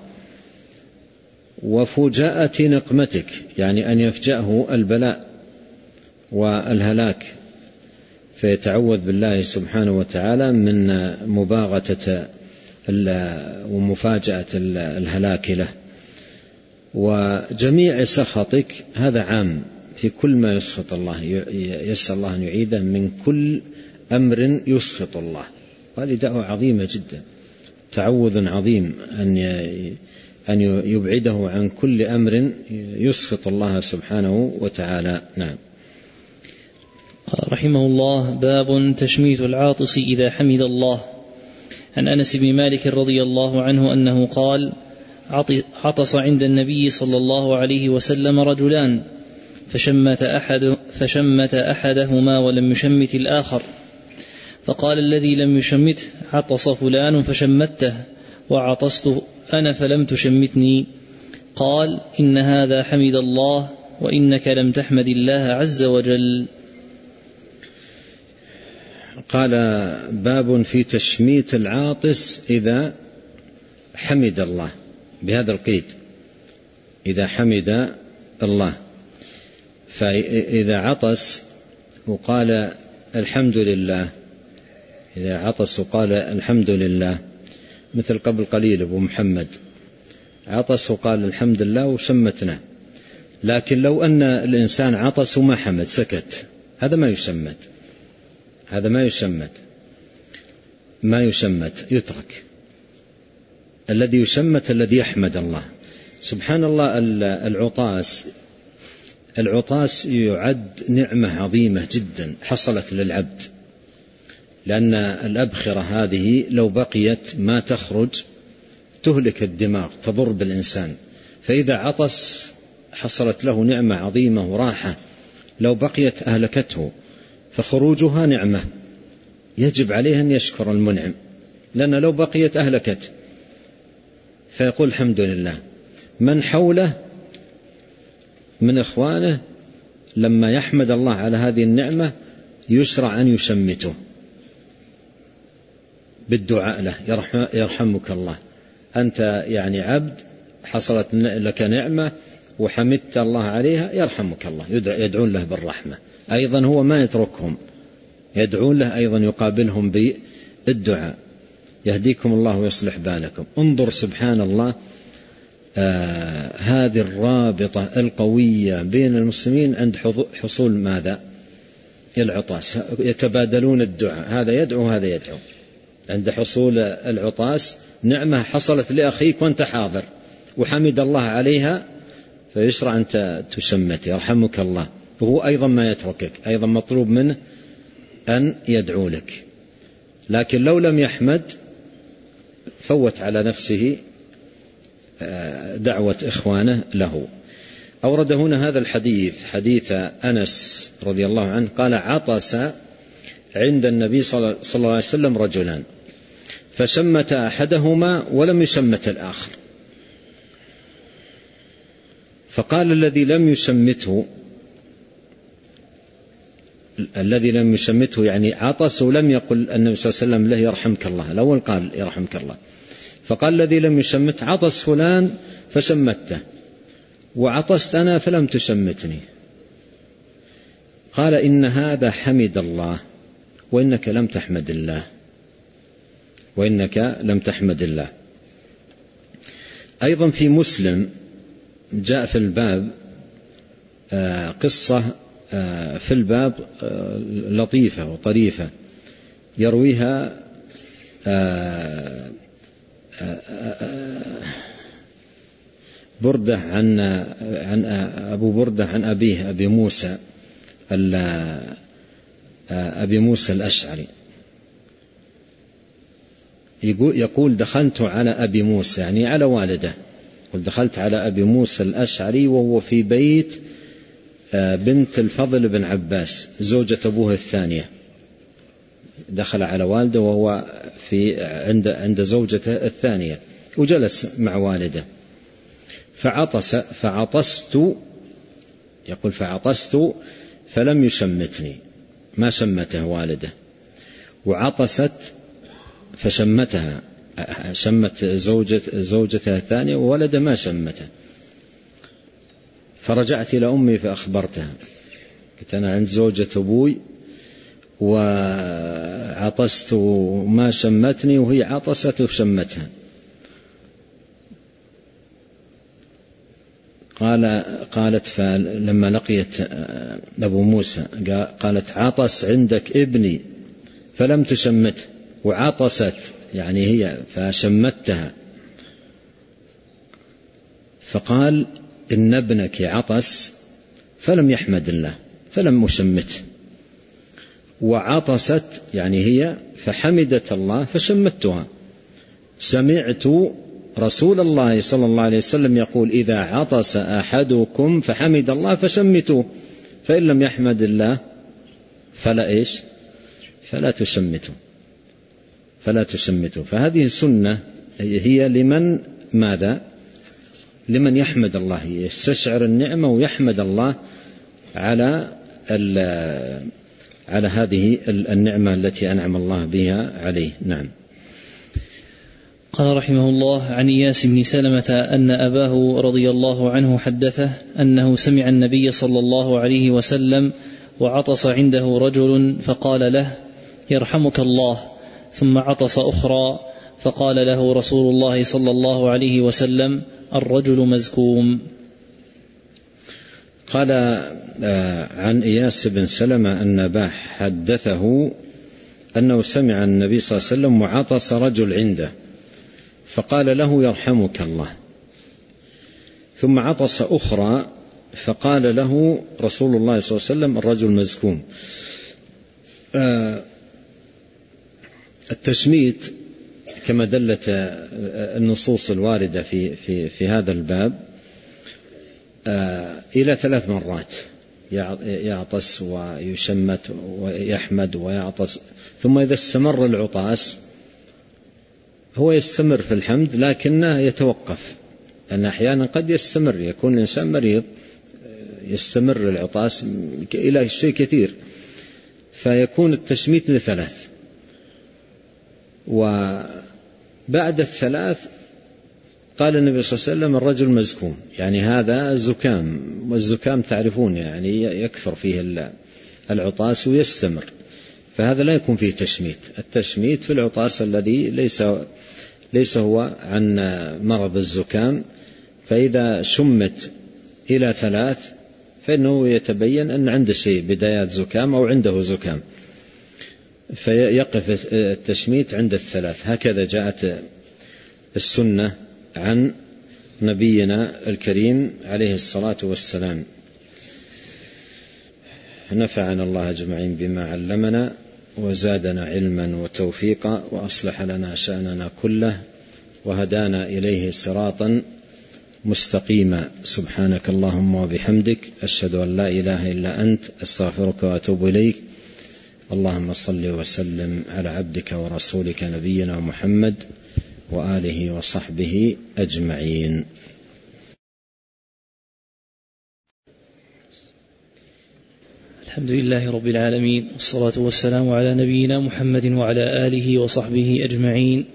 وفجاءة نقمتك، يعني أن يفجأه البلاء والهلاك، فيتعوذ بالله سبحانه وتعالى من مباغتة ومفاجأة الهلاك له. وجميع سخطك، هذا عام في كل ما يسخط الله، يسأل الله أن يعيده من كل أمر يسخط الله، وهذه دعوة عظيمة جدا، تعوذ عظيم أن يبعده عن كل أمر يسخط الله سبحانه وتعالى. نعم. قال رحمه الله: باب تشميت العاطس إذا حمد الله. عن أنس بن مالك رضي الله عنه أنه قال: عطس عند النبي صلى الله عليه وسلم رجلان فشمت أحدهما ولم يشمت الآخر، فقال الذي لم يشمته: عطس فلان فشمته، وعطست أنا فلم تشمتني. قال: إن هذا حمد الله وإنك لم تحمد الله عز وجل. قال: باب في تشميت العاطس إذا حمد الله، بهذا القيد: إذا حمد الله. فإذا عطس وقال الحمد لله، إذا عطس وقال الحمد لله، مثل قبل قليل أبو محمد عطس وقال الحمد لله وشمتنا. لكن لو أن الإنسان عطس وما حمد سكت، هذا ما يشمت، هذا ما يشمت يترك. الذي يشمت الذي يحمد الله. سبحان الله، العطاس يعد نعمة عظيمة جدا حصلت للعبد، لأن الأبخرة هذه لو بقيت ما تخرج تهلك الدماغ، تضر بالإنسان. فإذا عطس حصلت له نعمة عظيمة وراحة، لو بقيت أهلكته، فخروجها نعمة يجب عليه أن يشكر المنعم، لأن لو بقيت أهلكت. فيقول الحمد لله. من حوله من إخوانه لما يحمد الله على هذه النعمة يشرع أن يشمته بالدعاء له، يرحمك الله، أنت يعني عبد حصلت لك نعمة وحمدت الله عليها، يرحمك الله، يدعون له بالرحمة. أيضا هو ما يتركهم، يدعون له أيضا، يقابلهم بالدعاء. يهديكم الله ويصلح بالكم. انظر سبحان الله، هذه الرابطة القوية بين المسلمين عند حصول ماذا؟ العطاس، يتبادلون الدعاء، هذا يدعو هذا يدعو. عند حصول العطاس نعمة حصلت لأخيك وأنت حاضر وحمد الله عليها، فيشرع أنت تشمت يرحمك الله، وهو أيضا ما يتركك، أيضا مطلوب منه أن يدعو لك. لكن لو لم يحمد فوت على نفسه دعوة إخوانه له. أورد هنا هذا الحديث، حديث أنس رضي الله عنه قال: عطس عند النبي صلى الله عليه وسلم رجلان فشمت أحدهما ولم يشمت الآخر، فقال الذي لم يشمته يعني عطس ولم يقل النبي صلى الله عليه وسلم له يرحمك الله، الأول قال يرحمك الله، فقال الذي لم يشمت: عطس فلان فشمته وعطست أنا فلم تشمتني. قال: إن هذا حمد الله وإنك لم تحمد الله، وإنك لم تحمد الله. أيضا في مسلم جاء في الباب قصة في الباب لطيفة وطريفة يرويها بردة عن أبو بردة عن أبيه أبي موسى الأشعري، يقول: دخلت على أبي موسى، يعني على والده، يقول: دخلت على أبي موسى الأشعري وهو في بيت بنت الفضل بن عباس زوجة أبوه الثانية. دخل على والده وهو عند زوجته الثانية، وجلس مع والده فعطست، يقول: فعطست فلم يشمتني، ما شمته والده، وعطست فشمتها، شمت زوجتها الثانية وولده ما شمته. فرجعت إلى أمي فأخبرتها، قلت: أنا عند زوجة أبوي وعطست وما شمتني وهي عطست وشمتها. قالت فلما لقيت أبو موسى قالت: عطس عندك ابني فلم تشمته وعطست يعني هي فشمتها. فقال: إن ابنك عطس فلم يحمد الله فلم أشمته، وعطست يعني هي فحمدت الله فشمتها. سمعت رسول الله صلى الله عليه وسلم يقول: إذا عطس أحدكم فحمد الله فشمتوه، فإن لم يحمد الله فلا تشمتوا. فهذه سنة هي لمن ماذا؟ لمن يحمد الله، يستشعر النعمة ويحمد الله على هذه النعمة التي أنعم الله بها عليه. نعم. قال رحمه الله: عن إياس بن سلمة أن أباه رضي الله عنه حدثه أنه سمع النبي صلى الله عليه وسلم وعطس عنده رجل فقال له: يرحمك الله، ثم عطس أخرى فقال له رسول الله صلى الله عليه وسلم: الرجل مزكوم. قال عن إياس بن سلمة أن أباه حدثه أنه سمع النبي صلى الله عليه وسلم وعطس رجل عنده فقال له: يرحمك الله، ثم عطس أخرى فقال له رسول الله صلى الله عليه وسلم: الرجل مزكوم. التشميت كما دلت النصوص الواردة في هذا الباب إلى 3 مرات، يعطس ويشمت ويحمد ويعطس، ثم إذا استمر العطاس هو يستمر في الحمد لكنه يتوقف، أن أحيانا قد يستمر، يكون الإنسان مريض يستمر العطاس إلى شيء كثير، فيكون التشميت ل3، وبعد 3 قال النبي صلى الله عليه وسلم: الرجل مزكوم، يعني هذا زكام، والزكام تعرفون يعني يكثر فيه العطاس ويستمر، فهذا لا يكون فيه تشميت. التشميت في العطاس الذي ليس هو عن مرض الزكام، فإذا شمت إلى 3 فإنه يتبين أن عنده شيء بدايات زكام أو عنده زكام، فيقف التشميت عند 3. هكذا جاءت السنة عن نبينا الكريم عليه الصلاة والسلام. نفعنا الله أجمعين بما علمنا، وزادنا علما وتوفيقا، وأصلح لنا شأننا كله، وهدانا إليه صراطا مستقيما. سبحانك اللهم وبحمدك، أشهد أن لا إله إلا أنت، أستغفرك وأتوب إليك. اللهم صل وسلم على عبدك ورسولك نبينا محمد وآله وصحبه أجمعين. الحمد لله رب العالمين، والصلاة والسلام على نبينا محمد وعلى آله وصحبه أجمعين.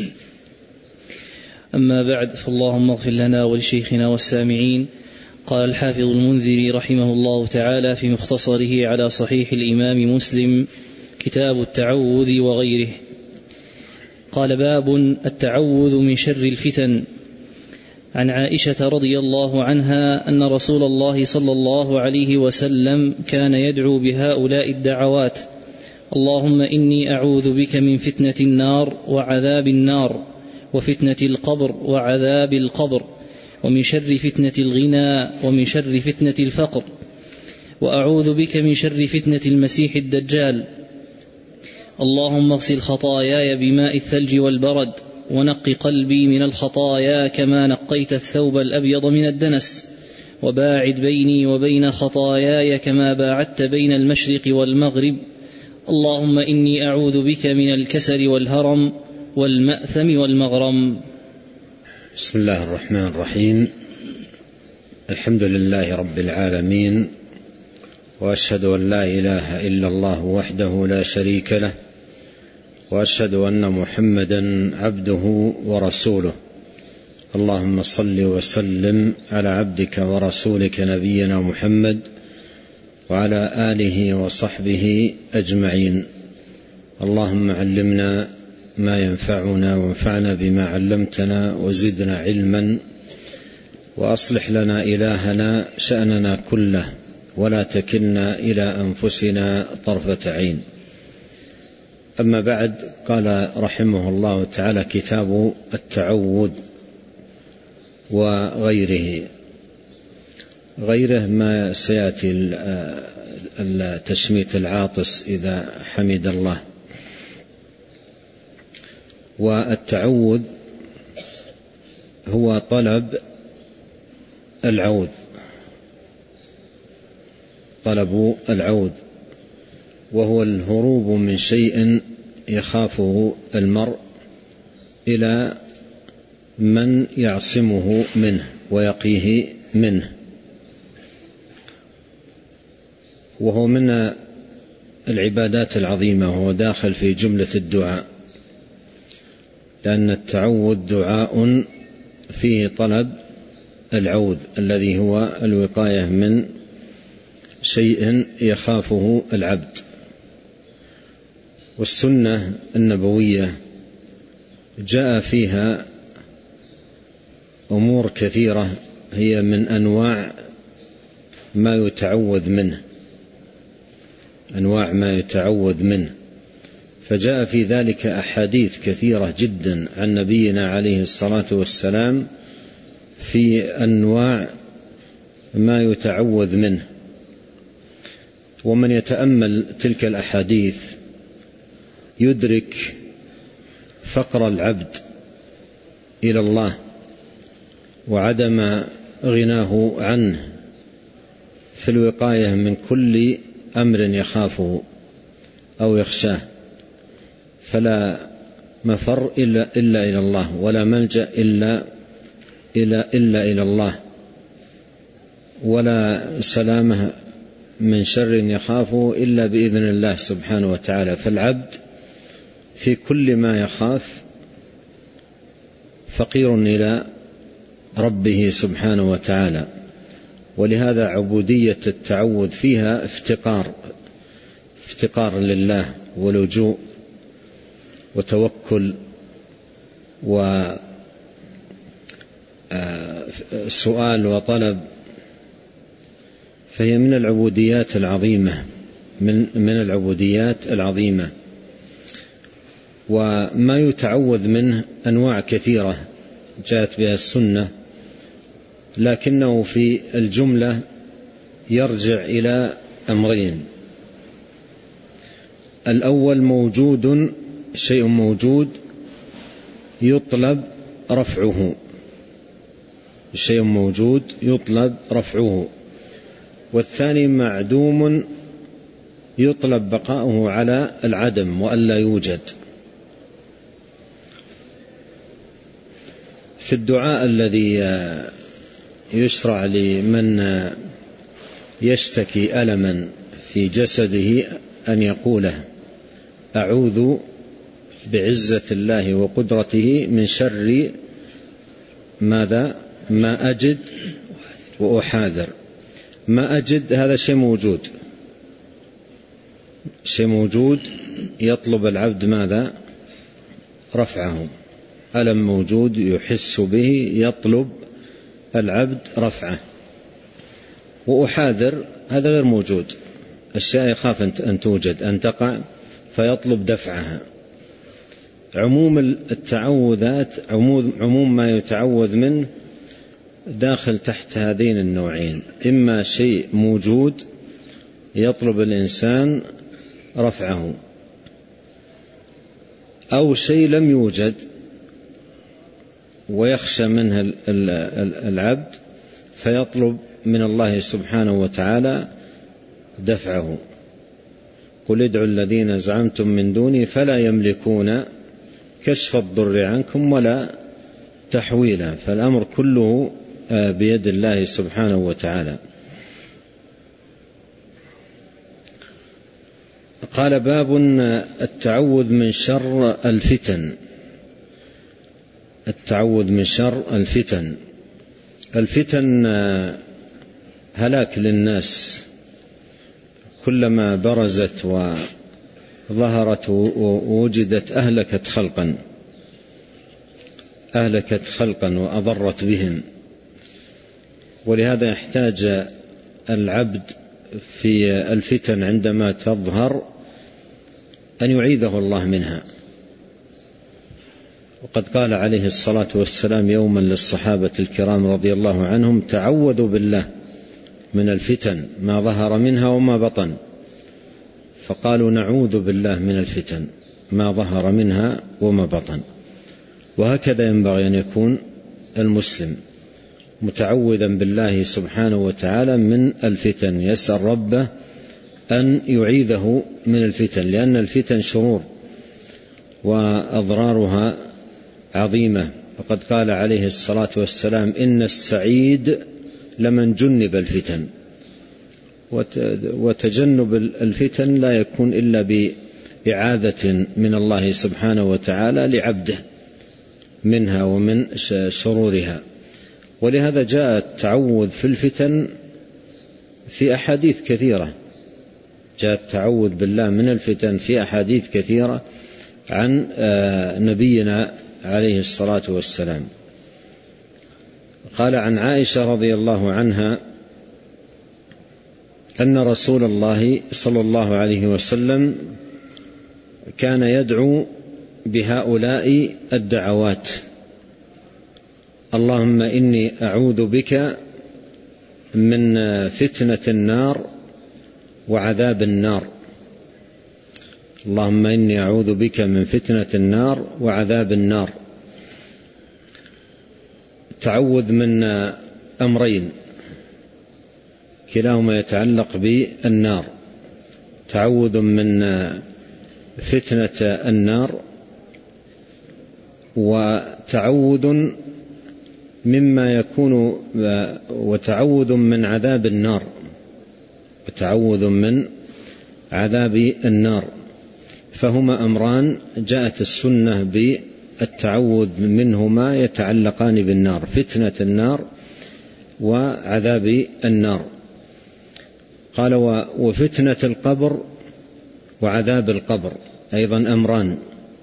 أما بعد، فاللهم اغفر لنا ولشيخنا والسامعين. قال الحافظ المنذري رحمه الله تعالى في مختصره على صحيح الإمام مسلم: كتاب التعوذ وغيره. قال: باب التعوذ من شر الفتن. عن عائشة رضي الله عنها أن رسول الله صلى الله عليه وسلم كان يدعو بهؤلاء الدعوات: اللهم إني أعوذ بك من فتنة النار وعذاب النار، وفتنة القبر وعذاب القبر، ومن شر فتنة الغنى، ومن شر فتنة الفقر، وأعوذ بك من شر فتنة المسيح الدجال. اللهم اغسل خطاياي بماء الثلج والبرد، ونق قلبي من الخطايا كما نقيت الثوب الأبيض من الدنس، وباعد بيني وبين خطاياي كما باعدت بين المشرق والمغرب. اللهم إني أعوذ بك من الكسل والهرم والمأثم والمغرم. بسم الله الرحمن الرحيم. الحمد لله رب العالمين، وأشهد أن لا إله إلا الله وحده لا شريك له، وأشهد أن محمدا عبده ورسوله. اللهم صل وسلم على عبدك ورسولك نبينا محمد وعلى آله وصحبه أجمعين. اللهم علمنا ما ينفعنا، وانفعنا بما علمتنا، وزدنا علما، وأصلح لنا إلهنا شأننا كله، ولا تكلنا إلى أنفسنا طرفة عين. أما بعد، قال رحمه الله تعالى: كتاب التعوذ وغيره. غيره ما سيأتي التشميت العاطس إذا حمد الله. والتعوذ هو طلب العوذ، طلب العوذ، وهو الهروب من شيء يخافه المرء إلى من يعصمه منه ويقيه منه، وهو من العبادات العظيمة، وهو داخل في جملة الدعاء، لأن التعوذ دعاء فيه طلب العوذ الذي هو الوقاية من شيء يخافه العبد. والسنة النبوية جاء فيها أمور كثيرة هي من أنواع ما يتعوذ منه، أنواع ما يتعوذ منه. فجاء في ذلك أحاديث كثيرة جدا عن نبينا عليه الصلاة والسلام في أنواع ما يتعوذ منه. ومن يتأمل تلك الأحاديث يدرك فقر العبد إلى الله وعدم غناه عنه في الوقاية من كل أمر يخافه أو يخشاه. فلا مفر إلا إلى الله، ولا ملجأ إلا إلى الله، ولا سلامة من شر يخافه إلا بإذن الله سبحانه وتعالى. فالعبد في كل ما يخاف فقير إلى ربه سبحانه وتعالى. ولهذا عبودية التعوذ فيها افتقار لله ولجوء وتوكل وسؤال وطلب. فهي من العبوديات العظيمة، من العبوديات العظيمة. وما يتعوذ منه أنواع كثيرة جاءت بها السنة، لكنه في الجملة يرجع إلى أمرين. الأول موجود، شيء موجود يطلب رفعه، شيء موجود يطلب رفعه. والثاني معدوم يطلب بقاؤه على العدم وألا يوجد. في الدعاء الذي يشرع لمن يشتكي ألما في جسده أن يقوله: أعوذ بعزة الله وقدرته من شر ماذا؟ ما أجد وأحاذر. ما أجد هذا شيء موجود، شيء موجود يطلب العبد ماذا؟ رفعه. ألم موجود يحس به يطلب العبد رفعه. وأحاذر هذا غير موجود، أشياء يخاف أن توجد، أن تقع، فيطلب دفعها. عموم التعوذات، عموم ما يتعوذ منه داخل تحت هذين النوعين: إما شيء موجود يطلب الإنسان رفعه، أو شيء لم يوجد ويخشى منه العبد فيطلب من الله سبحانه وتعالى دفعه. قل ادعوا الذين زعمتم من دوني فلا يملكون كشف الضر عنكم ولا تحويلا. فالأمر كله بيد الله سبحانه وتعالى. قال: باب التعوذ من شر الفتن. التعوذ من شر الفتن. الفتن هلاك للناس، كلما برزت وظهرت ووجدت أهلكت خلقا وأضرت بهم. ولهذا يحتاج العبد في الفتن عندما تظهر أن يعيذه الله منها. وقد قال عليه الصلاة والسلام يوما للصحابة الكرام رضي الله عنهم: تعوذوا بالله من الفتن ما ظهر منها وما بطن. فقالوا: نعوذ بالله من الفتن ما ظهر منها وما بطن. وهكذا ينبغي أن يكون المسلم متعوذا بالله سبحانه وتعالى من الفتن، يسأل ربه أن يعيذه من الفتن، لأن الفتن شرور وأضرارها عظيمة. وقد قال عليه الصلاة والسلام: إن السعيد لمن جنب الفتن. وتجنب الفتن لا يكون إلا بإعاذة من الله سبحانه وتعالى لعبده منها ومن شرورها. ولهذا جاء التعوذ في الفتن في أحاديث كثيرة، جاء التعوذ بالله من الفتن في أحاديث كثيرة عن نبينا عليه الصلاة والسلام. قال عن عائشة رضي الله عنها أن رسول الله صلى الله عليه وسلم كان يدعو بهؤلاء الدعوات: اللهم إني أعوذ بك من فتنة النار وعذاب النار، اللهم إني أعوذ بك من فتنة النار وعذاب النار. تعوذ من أمرين كلاهما يتعلق بالنار: تعوذ من فتنة النار، وتعوذ مما يكون، وتعوذ من عذاب النار، وتعوذ من عذاب النار. فهما أمران جاءت السنة بالتعوذ منهما يتعلقان بالنار: فتنة النار وعذاب النار. قال: وفتنة القبر وعذاب القبر أيضا أمران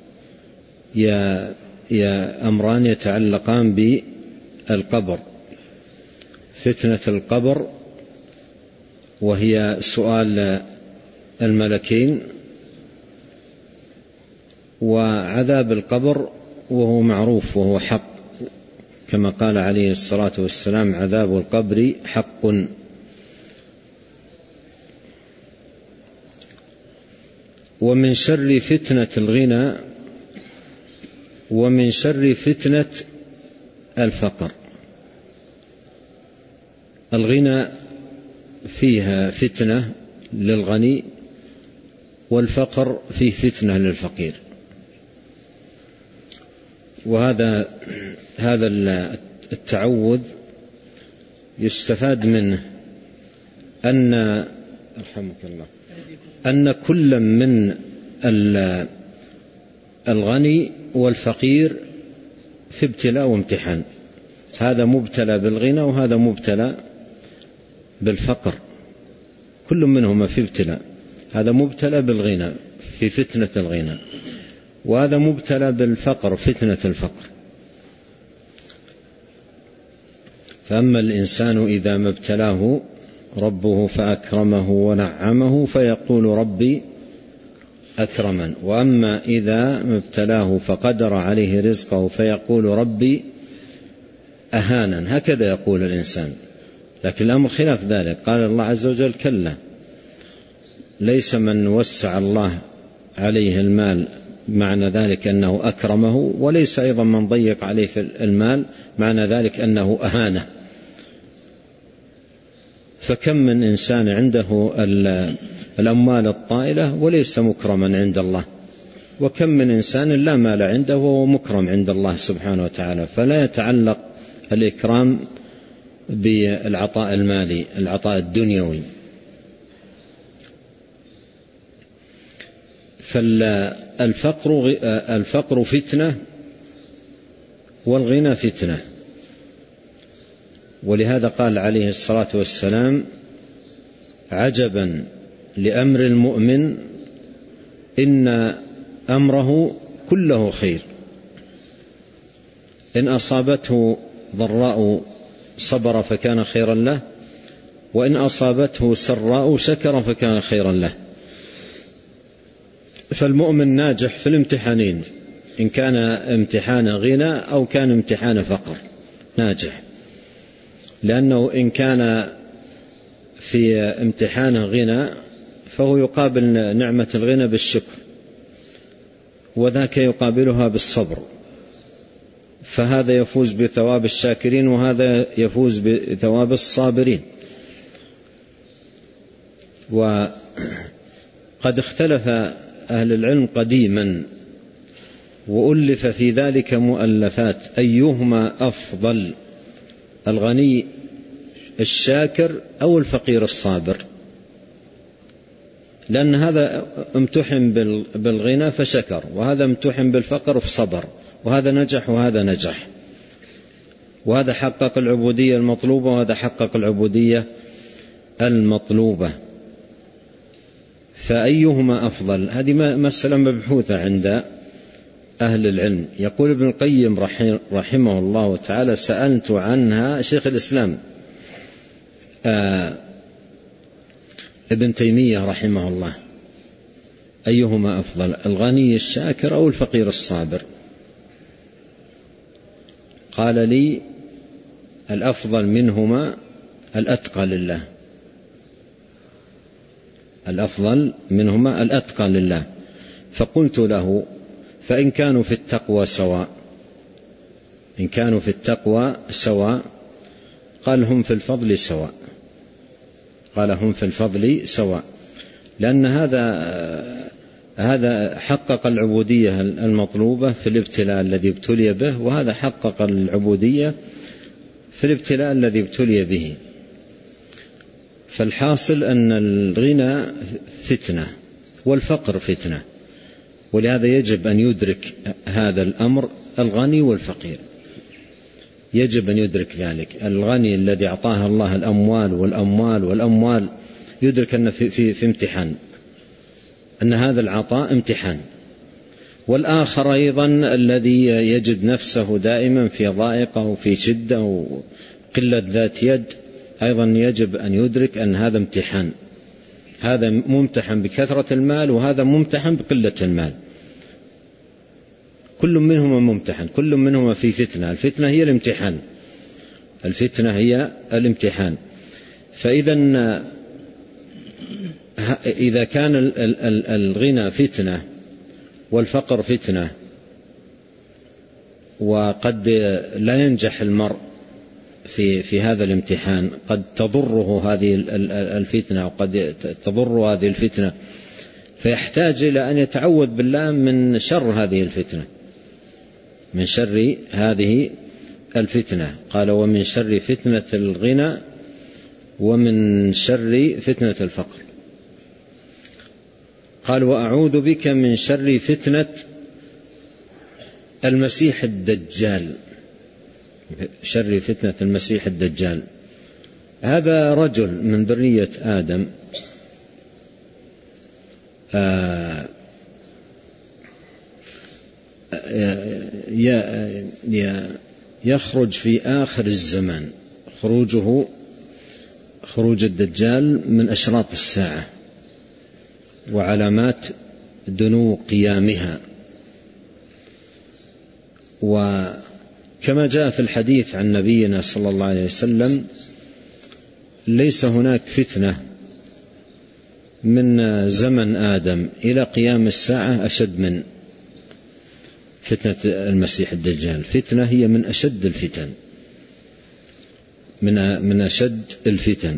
أمران يتعلقان بالقبر: فتنة القبر وهي سؤال الملكين، وعذاب القبر وهو معروف وهو حق، كما قال عليه الصلاة والسلام: عذاب القبر حق. ومن شر فتنة الغنى ومن شر فتنة الفقر. الغنى فيها فتنة للغني، والفقر فيه فتنة للفقير. وهذا التعوذ يستفاد منه أن رحمك الله أن كل من الغني والفقير في ابتلاء وامتحان، هذا مبتلى بالغنى وهذا مبتلى بالفقر، كل منهما في ابتلاء. هذا مبتلى بالغنى في فتنة الغنى، وهذا مبتلى بالفقر فتنة الفقر. فأما الإنسان إذا ما ابتلاه ربه فأكرمه ونعمه فيقول ربي أكرمن، وأما إذا ما ابتلاه فقدر عليه رزقه فيقول ربي أهانن. هكذا يقول الإنسان، لكن الأمر خلاف ذلك. قال الله عز وجل: كلا، ليس من وسع الله عليه المال معنى ذلك أنه أكرمه، وليس أيضا من ضيق عليه في المال معنى ذلك أنه أهانه. فكم من إنسان عنده الأموال الطائلة وليس مكرما عند الله، وكم من إنسان لا مال عنده وهو مكرم عند الله سبحانه وتعالى. فلا يتعلق الإكرام بالعطاء المالي، العطاء الدنيوي. فالفقر فتنة والغنى فتنة. ولهذا قال عليه الصلاة والسلام: عجبا لأمر المؤمن إن أمره كله خير، إن أصابته ضراء صبر فكان خيرا له، وإن أصابته سراء شكر فكان خيرا له. فالمؤمن ناجح في الامتحانين، إن كان امتحان غنى أو كان امتحان فقر ناجح، لأنه إن كان في امتحان غنى فهو يقابل نعمة الغنى بالشكر، وذاك يقابلها بالصبر، فهذا يفوز بثواب الشاكرين وهذا يفوز بثواب الصابرين. وقد اختلف أهل العلم قديما وألف في ذلك مؤلفات أيهما أفضل، الغني الشاكر أو الفقير الصابر، لأن هذا امتحن بالغنى فشكر، وهذا امتحن بالفقر فصبر، وهذا نجح وهذا نجح، وهذا حقق العبودية المطلوبة وهذا حقق العبودية المطلوبة، فأيهما أفضل؟ هذه مسألة مبحوثة عند أهل العلم. يقول ابن القيم رحمه الله تعالى: سألت عنها شيخ الإسلام ابن تيمية رحمه الله، أيهما أفضل، الغني الشاكر أو الفقير الصابر؟ قال لي: الأفضل منهما الأتقى لله، الأفضل منهما الأتقى لله. فقلت له: فإن كانوا في التقوى سواء، إن كانوا في التقوى سواء؟ قال: هم في الفضل سواء، قال: هم في الفضل سواء، لأن هذا حقق العبودية المطلوبة في الابتلاء الذي ابتلي به، وهذا حقق العبودية في الابتلاء الذي ابتلي به. فالحاصل أن الغنى فتنة والفقر فتنة، ولهذا يجب أن يدرك هذا الأمر الغني والفقير، يجب أن يدرك ذلك. الغني الذي أعطاه الله الأموال والأموال والأموال يدرك أن في امتحان، أن هذا العطاء امتحان. والآخر أيضا الذي يجد نفسه دائما في ضائقة وفي شدة وقلة ذات يد، أيضا يجب أن يدرك أن هذا امتحان، هذا ممتحن بكثرة المال وهذا ممتحن بقلة المال، كل منهما ممتحن، كل منهما في فتنة، الفتنة هي الامتحان، الفتنة هي الامتحان. إذا كان الغنى فتنة والفقر فتنة، وقد لا ينجح المرء في هذا الامتحان، قد تضره هذه الفتنة وقد تضر هذه الفتنة، فيحتاج إلى أن يتعوذ بالله من شر هذه الفتنة، من شر هذه الفتنة. قال: ومن شر فتنة الغنى ومن شر فتنة الفقر. قال: وأعوذ بك من شر فتنة المسيح الدجال، شر فتنة المسيح الدجال. هذا رجل من ذرية آدم يخرج في آخر الزمان، خروج الدجال من أشراط الساعة وعلامات دنو قيامها. وكما جاء في الحديث عن نبينا صلى الله عليه وسلم: ليس هناك فتنة من زمن آدم إلى قيام الساعة أشد من فتنة المسيح الدجال. فتنة هي من أشد الفتن، من أشد الفتن.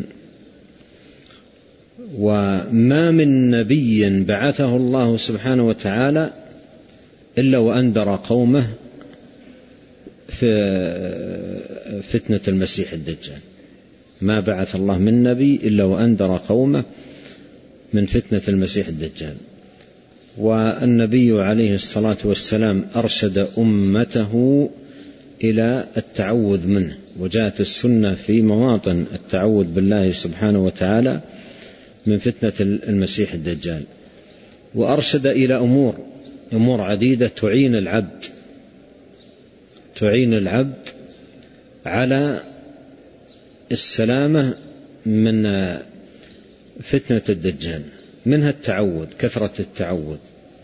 وما من نبي بعثه الله سبحانه وتعالى إلا وأنذر قومه في فتنة المسيح الدجال، ما بعث الله من نبي إلا وأنذر قومه من فتنة المسيح الدجال. والنبي عليه الصلاة والسلام أرشد أمته إلى التعوذ منه، وجاءت السنة في مواطن التعوذ بالله سبحانه وتعالى من فتنة المسيح الدجال. وأرشد إلى أمور عديدة تعين العبد على السلامة من فتنة الدجال، منها التعوذ، كثرة التعوذ،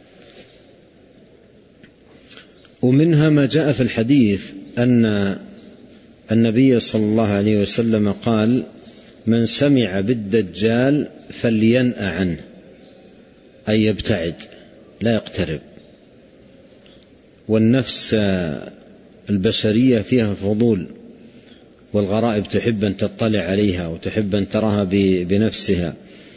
ومنها ما جاء في الحديث أن النبي صلى الله عليه وسلم قال: من سمع بالدجال فلينأ عنه، أي يبتعد لا يقترب. والنفس البشرية فيها فضول والغرائب، تحب أن تطلع عليها وتحب أن تراها بنفسها،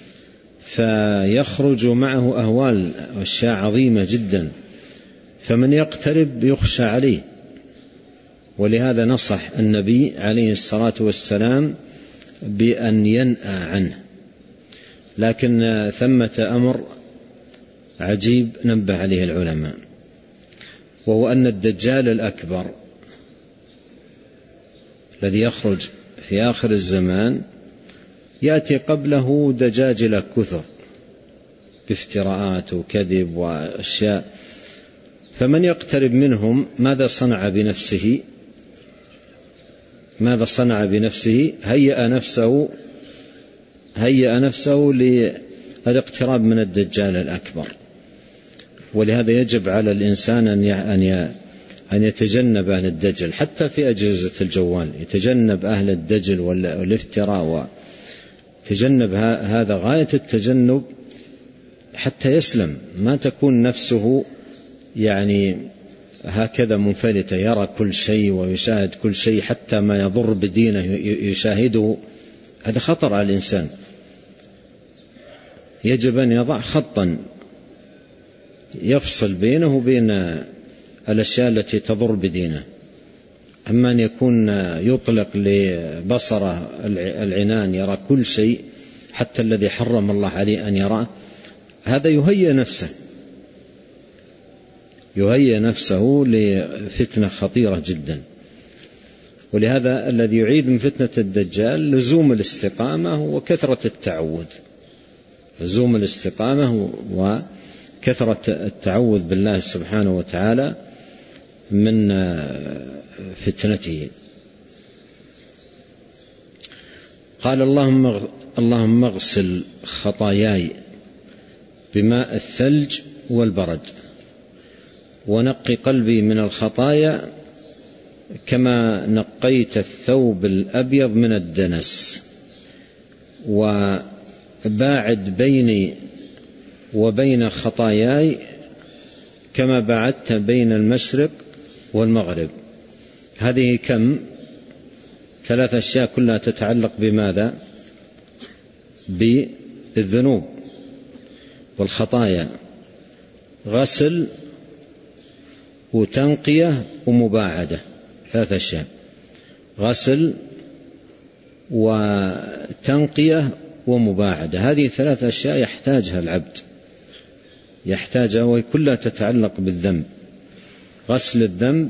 فيخرج معه أهوال وأشياء عظيمة جدا، فمن يقترب يخشى عليه. ولهذا نصح النبي عليه الصلاة والسلام بأن ينأى عنه. لكن ثمة أمر عجيب نبه عليه العلماء، وهو أن الدجال الأكبر الذي يخرج في آخر الزمان يأتي قبله دجاجلة كثر بافتراءات وكذب وأشياء، فمن يقترب منهم ماذا صنع بنفسه؟ ماذا صنع بنفسه؟ هيأ نفسه للاقتراب من الدجال الأكبر. ولهذا يجب على الإنسان أن يتجنب أهل الدجل، حتى في أجهزة الجوال يتجنب أهل الدجل والافتراء، وتجنب هذا غاية التجنب حتى يسلم، ما تكون نفسه يعني هكذا منفلتة، يرى كل شيء ويشاهد كل شيء حتى ما يضر بدينه يشاهده. هذا خطر على الإنسان. يجب أن يضع خطا يفصل بينه وبين الأشياء التي تضر بدينه. أما أن يكون يطلق لبصره العنان يرى كل شيء حتى الذي حرم الله عليه أن يراه، هذا يهيئ نفسه لفتنة خطيرة جدا. ولهذا الذي يعيد من فتنة الدجال لزوم الاستقامة وكثرة التعوذ، لزوم الاستقامة وكثرة التعوذ بالله سبحانه وتعالى من فتنته. قال اللهم اغسل خطاياي بماء الثلج والبرد، ونقي قلبي من الخطايا كما نقيت الثوب الأبيض من الدنس، وباعد بيني وبين خطاياي كما بعدت بين المشرق والمغرب. هذه كم؟ 3 أشياء كلها تتعلق بماذا؟ بالذنوب والخطايا، غسل وتنقية ومباعدة، 3 أشياء: غسل وتنقية ومباعدة. هذه 3 أشياء يحتاجها العبد، يحتاجها، وكلها تتعلق بالذنب: غسل الذنب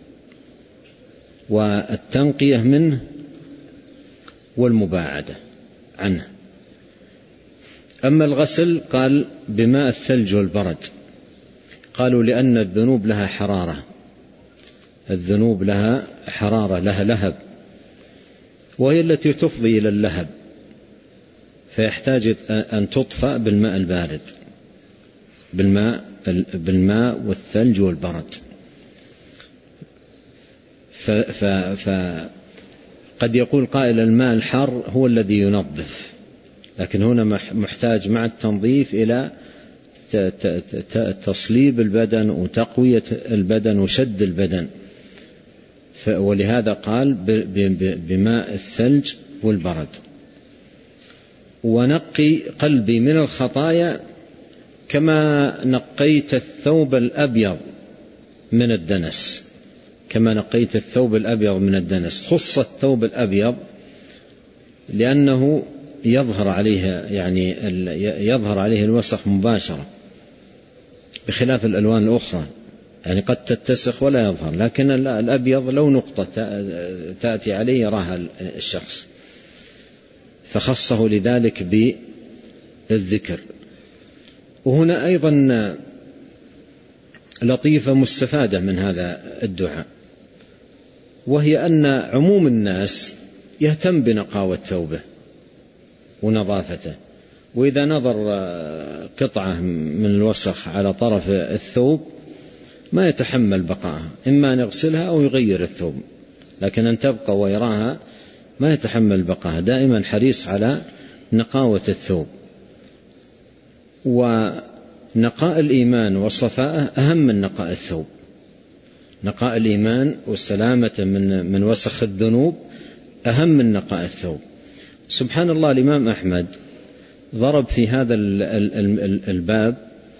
والتنقية منه والمباعدة عنه. أما الغسل قال بماء الثلج والبرد، قالوا لأن الذنوب لها حرارة، الذنوب لها حرارة، لها لهب، وهي التي تفضي إلى اللهب، فيحتاج أن تطفأ بالماء البارد، بالماء والثلج والبرد. فقد يقول قائل الماء الحار هو الذي ينظف، لكن هنا محتاج مع التنظيف إلى تصليب البدن وتقوية البدن وشد البدن، ولهذا قال بماء الثلج والبرد. ونقي قلبي من الخطايا كما نقيت الثوب الأبيض من الدنس، كما نقيت الثوب الأبيض من الدنس. خص الثوب الأبيض لأنه يظهر عليه الوسخ مباشرة، بخلاف الألوان الأخرى يعني قد تتسخ ولا يظهر، لكن الأبيض لو نقطة تأتي عليه يراها الشخص، فخصه لذلك بالذكر. وهنا أيضا لطيفة مستفادة من هذا الدعاء، وهي أن عموم الناس يهتم بنقاوة ثوبه ونظافته، وإذا نظر قطعة من الوسخ على طرف الثوب ما يتحمل بقائها، إما أن يغسلها أو يغير الثوب، لكن أن تبقى ويراها ما يتحمل بقائها، دائما حريص على نقاوة الثوب. ونقاء الإيمان وصفاءه أهم من نقاء الثوب. نقاء الإيمان والسلامة من وسخ الذنوب أهم من نقاء الثوب. سبحان الله، الإمام أحمد ضرب في هذا الباب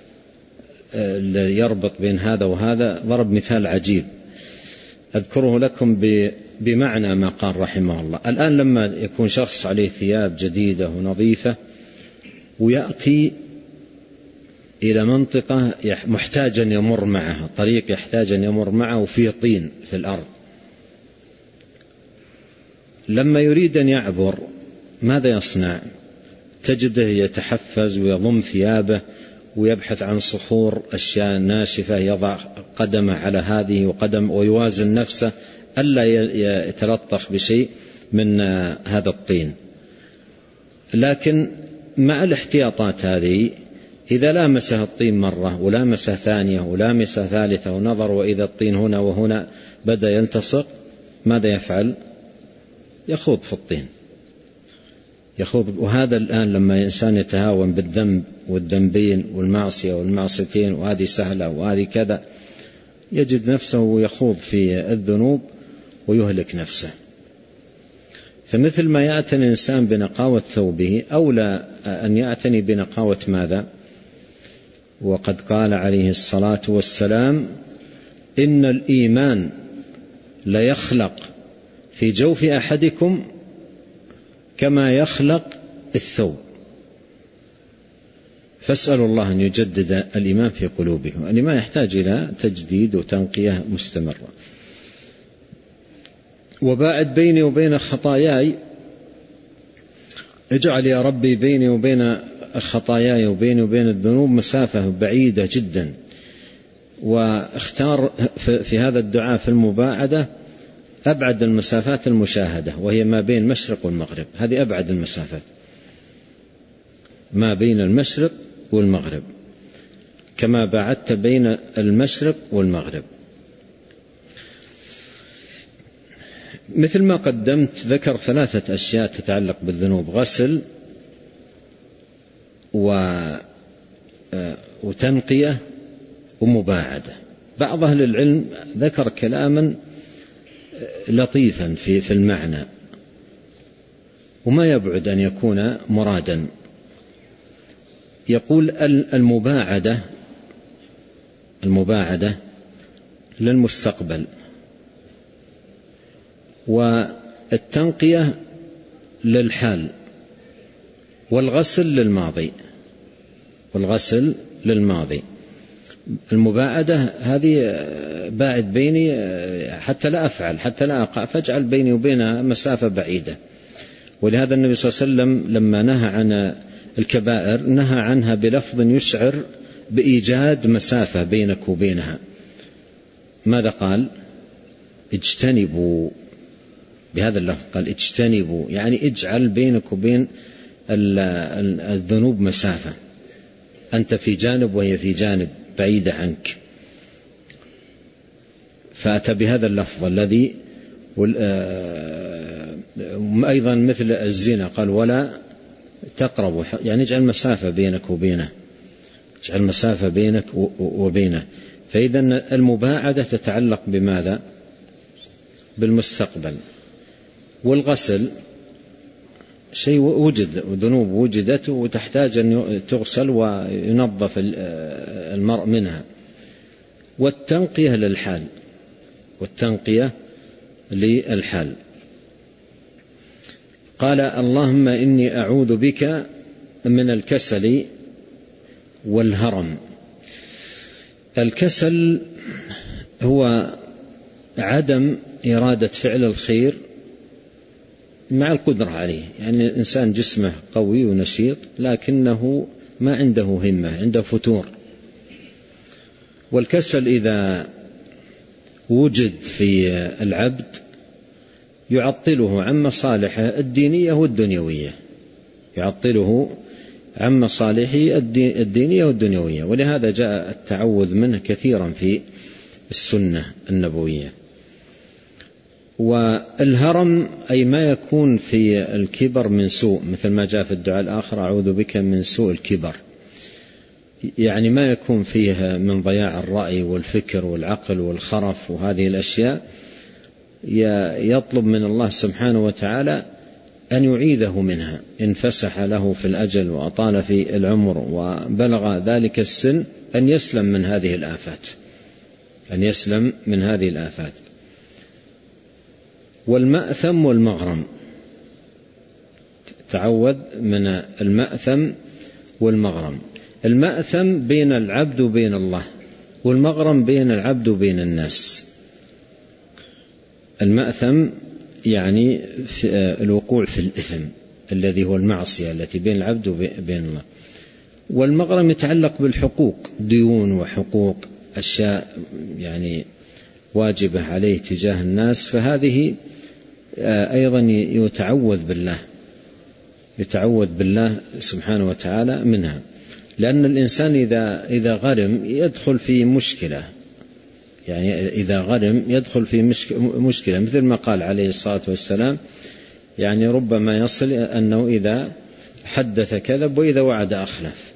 يربط بين هذا وهذا، ضرب مثال عجيب أذكره لكم بمعنى ما قال رحمه الله. الآن لما يكون شخص عليه ثياب جديدة ونظيفة ويأتي إلى منطقة محتاجا يمر معها، طريق يحتاج أن يمر معه وفيه طين في الأرض، لما يريد أن يعبر ماذا يصنع؟ تجده يتحفز ويضم ثيابه ويبحث عن صخور أشياء ناشفة، يضع قدمه على هذه وقدم ويوازن نفسه ألا يتلطخ بشيء من هذا الطين. لكن مع الاحتياطات هذه إذا لامسها الطين مرة ولامسها ثانية ولامسها ثالثة ونظر وإذا الطين هنا وهنا بدأ يلتصق، ماذا يفعل؟ يخوض في الطين، يخوض. وهذا الآن لما إنسان يتهاون بالذنب والذنبين والمعصية والمعصيتين وهذه سهلة وهذه كذا، يجد نفسه يخوض في الذنوب ويهلك نفسه. فمثل ما يعتني الإنسان بنقاوة ثوبه أولى أن يعتني بنقاوة ماذا؟ وقد قال عليه الصلاة والسلام: إن الإيمان ليخلق في جوف أحدكم كما يخلق الثوب. فاسألوا الله أن يجدد الإيمان في قلوبكم. الإيمان يحتاج إلى تجديد وتنقية مستمرة. وباعد بيني وبين خطاياي، اجعل يا ربي بيني وبين خطاياي وبيني وبين الذنوب مسافة بعيدة جدا. واختار في هذا الدعاء في المباعدة أبعد المسافات المشاهدة، وهي ما بين المشرق والمغرب. هذه أبعد المسافات، ما بين المشرق والمغرب، كما باعدت بين المشرق والمغرب. مثل ما قدمت ذكر 3 أشياء تتعلق بالذنوب: غسل وتنقية ومباعدة. بعض أهل العلم ذكر كلاما لطيفا في المعنى وما يبعد أن يكون مرادا. يقول: المباعدة للمستقبل، والتنقية للحال، والغسل للماضي. المباعدة هذه باعد بيني حتى لا أفعل، حتى لا أقع، فاجعل بيني وبينها مسافة بعيدة. ولهذا النبي صلى الله عليه وسلم لما نهى عن الكبائر نهى عنها بلفظ يشعر بإيجاد مسافة بينك وبينها. ماذا قال؟ اجتنبوا. بهذا اللفظ قال اجتنبوا، يعني اجعل بينك وبين الذنوب مسافة، أنت في جانب وهي في جانب بعيدة عنك. فأتى بهذا اللفظ الذي أيضا مثل الزنا قال: ولا تقربوا، يعني اجعل مسافة بينك وبينه، اجعل مسافة بينك وبينه. فإذا المباعدة تتعلق بماذا؟ بالمستقبل. والغسل شيء وجد، وذنوب وجدت وتحتاج أن تغسل وينظف المرء منها. والتنقية للحال. قال: اللهم إني أعوذ بك من الكسل والهرم. الكسل هو عدم إرادة فعل الخير مع القدرة عليه، يعني الإنسان جسمه قوي ونشيط لكنه ما عنده همة، عنده فتور. والكسل إذا وجد في العبد يعطله عن مصالحه الدينية والدنيوية، ولهذا جاء التعوذ منه كثيرا في السنة النبوية. والهرم أي ما يكون في الكبر من سوء، مثل ما جاء في الدعاء الآخر: أعوذ بك من سوء الكبر، يعني ما يكون فيه من ضياع الرأي والفكر والعقل والخرف وهذه الأشياء. يطلب من الله سبحانه وتعالى أن يعيذه منها إن فسح له في الأجل وأطال في العمر وبلغ ذلك السن، أن يسلم من هذه الآفات. والمأثم والمغرم، تعوذ من المأثم والمغرم. المأثم بين العبد وبين الله، والمغرم بين العبد وبين الناس. المأثم يعني في الوقوع في الإثم، الذي هو المعصية التي بين العبد وبين الله. والمغرم يتعلق بالحقوق، ديون وحقوق، أشياء يعني واجبة عليه تجاه الناس، فهذه أيضا يتعوذ بالله سبحانه وتعالى منها، لأن الإنسان إذا غرم يدخل في مشكلة، يعني إذا غرم يدخل في مشكلة، مثل ما قال عليه الصلاة والسلام يعني ربما يصل أنه إذا حدث كذب وإذا وعد أخلف،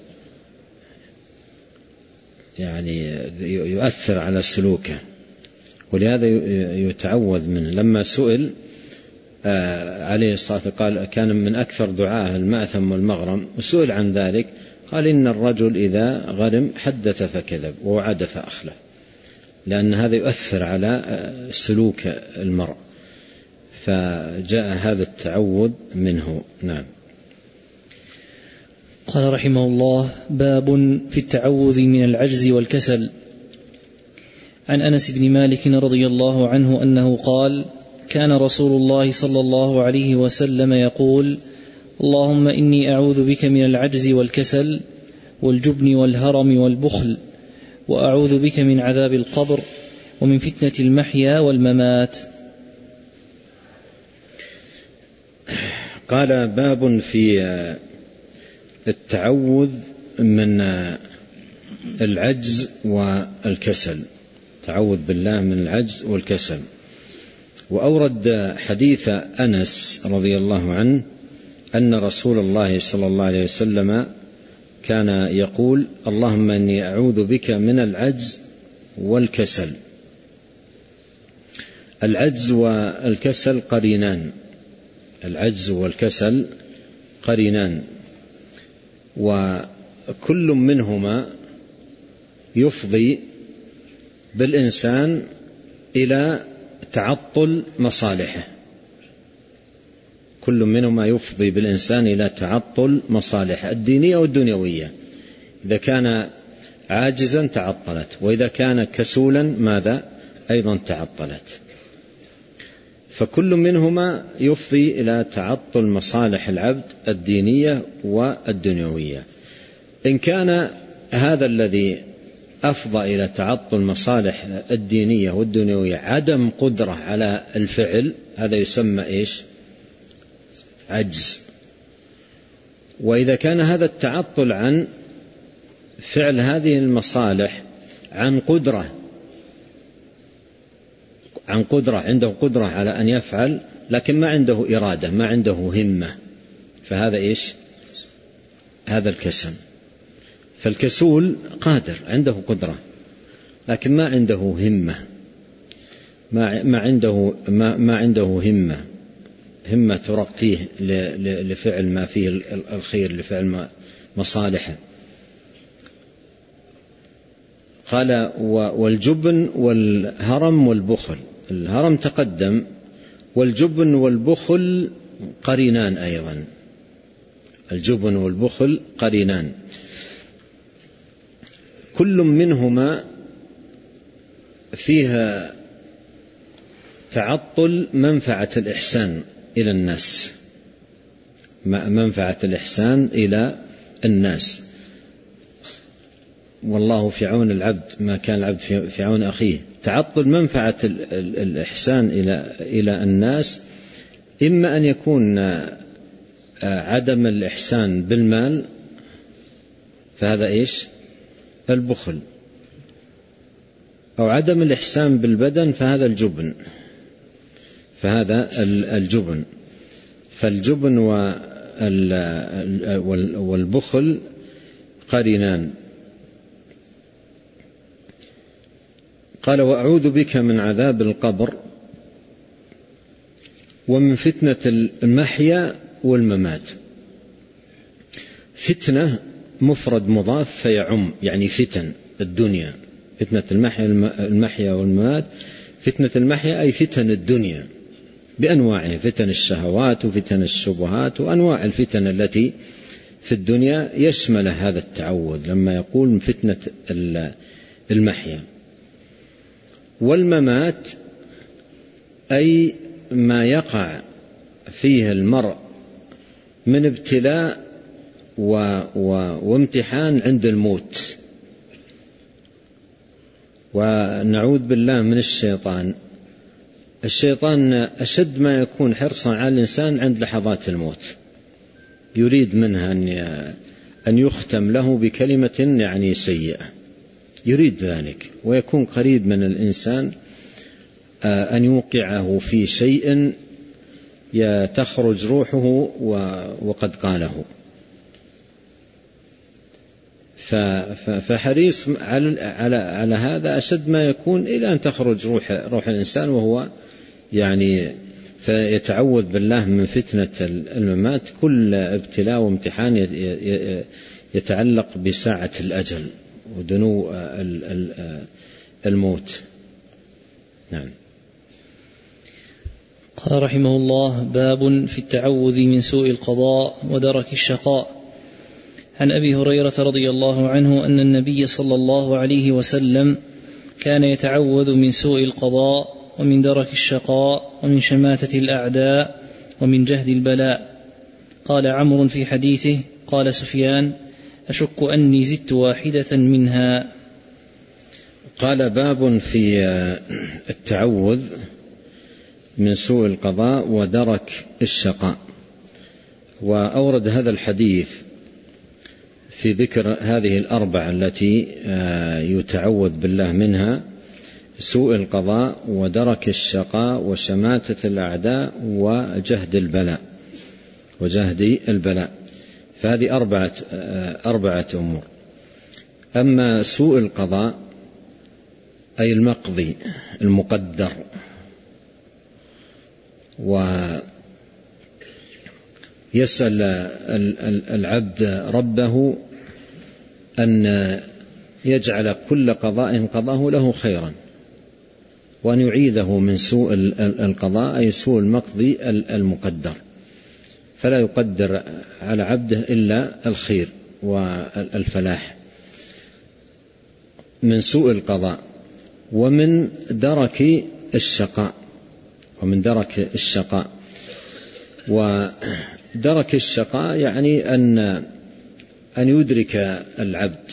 يعني يؤثر على سلوكه، ولهذا يتعوذ منه. لما سئل عليه الصلاة والسلام قال كان من أكثر دعاء المأثم والمغرم، وسئل عن ذلك قال إن الرجل إذا غرم حدث فكذب ووعد فأخلف، لأن هذا يؤثر على سلوك المرء، فجاء هذا التعوذ منه. نعم. قال رحمه الله: باب في التعوذ من العجز والكسل. عن أنس بن مالك رضي الله عنه أنه قال: كان رسول الله صلى الله عليه وسلم يقول: اللهم إني أعوذ بك من العجز والكسل والجبن والهرم والبخل، وأعوذ بك من عذاب القبر ومن فتنة المحيا والممات. قال: باب في التعوذ من العجز والكسل، تعوذ بالله من العجز والكسل. وأورد حديث أنس رضي الله عنه أن رسول الله صلى الله عليه وسلم كان يقول: اللهم إني أعوذ بك من العجز والكسل. العجز والكسل قرينان، العجز والكسل قرينان، وكل منهما يفضي بالإنسان إلى تعطل مصالحه، كل منهما يفضي بالإنسان إلى تعطل مصالحه الدينية والدنيوية. إذا كان عاجزا تعطلت، وإذا كان كسولا ماذا؟ أيضا تعطلت. فكل منهما يفضي إلى تعطل مصالح العبد الدينية والدنيوية. إن كان هذا الذي أفضى إلى تعطل مصالح الدينية والدنيوية عدم قدرة على الفعل، هذا يسمى إيش؟ عجز. وإذا كان هذا التعطل عن فعل هذه المصالح عن قدرة، عنده قدرة على أن يفعل لكن ما عنده إرادة، ما عنده همة، فهذا إيش؟ هذا الكسل. فالكسول قادر، عنده قدرة لكن ما عنده همة، ما عنده همة ترقيه لفعل ما فيه الخير، لفعل مصالحه. قال: والجبن والهرم والبخل. الهرم تقدم، والجبن والبخل قرينان أيضا، الجبن والبخل قرينان، كل منهما فيها تعطل منفعة الإحسان إلى الناس، منفعة الإحسان إلى الناس. والله في عون العبد ما كان العبد في عون أخيه. تعطل منفعة الإحسان إلى الناس، إما أن يكون عدم الإحسان بالمال، فهذا إيش؟ البخل. أو عدم الإحسان بالبدن، فهذا الجبن، فالجبن والبخل قرينان. قال: وأعوذ بك من عذاب القبر ومن فتنة المحيا والممات. فتنة مفرد مضاف فيعم، يعني فتن الدنيا، فتنة المحيا والممات. فتنة المحيا أي فتن الدنيا بأنواعها، فتن الشهوات وفتن الشبهات وأنواع الفتن التي في الدنيا، يشمل هذا التعوذ لما يقول من فتنة المحيا. والممات أي ما يقع فيه المرء من ابتلاء وامتحان عند الموت. ونعوذ بالله من الشيطان. الشيطان أشد ما يكون حرصا على الإنسان عند لحظات الموت، يريد منها أن يختم له بكلمة يعني سيئة، يريد ذلك، ويكون قريب من الإنسان أن يوقعه في شيء تخرج روحه وقد قاله. فحريص على هذا أشد ما يكون إلى أن تخرج روح الإنسان وهو يعني، فيتعوذ بالله من فتنة الممات. كل ابتلاء وامتحان يتعلق بساعة الأجل ودنو الموت. نعم. قال رحمه الله: باب في التعوذ من سوء القضاء ودرك الشقاء. عن أبي هريرة رضي الله عنه أن النبي صلى الله عليه وسلم كان يتعوذ من سوء القضاء ومن درك الشقاء ومن شماتة الأعداء ومن جهد البلاء. قال عمرو في حديثه: قال سفيان: أشك أني زدت واحدة منها. قال: باب في التعوذ من سوء القضاء ودرك الشقاء. وأورد هذا الحديث في ذكر هذه الأربعة التي يتعوذ بالله منها: سوء القضاء ودرك الشقاء وشماتة الأعداء وجهد البلاء. فهذه أربعة أمور. أما سوء القضاء أي المقضي المقدر، ويسأل العبد ربه أن يجعل كل قضاء قضاه له خيرا، وأن يعيذه من سوء القضاء أي سوء المقضي المقدر، فلا يقدر على عبده إلا الخير والفلاح. من سوء القضاء ومن درك الشقاء. ودرك الشقاء يعني أن يدرك العبد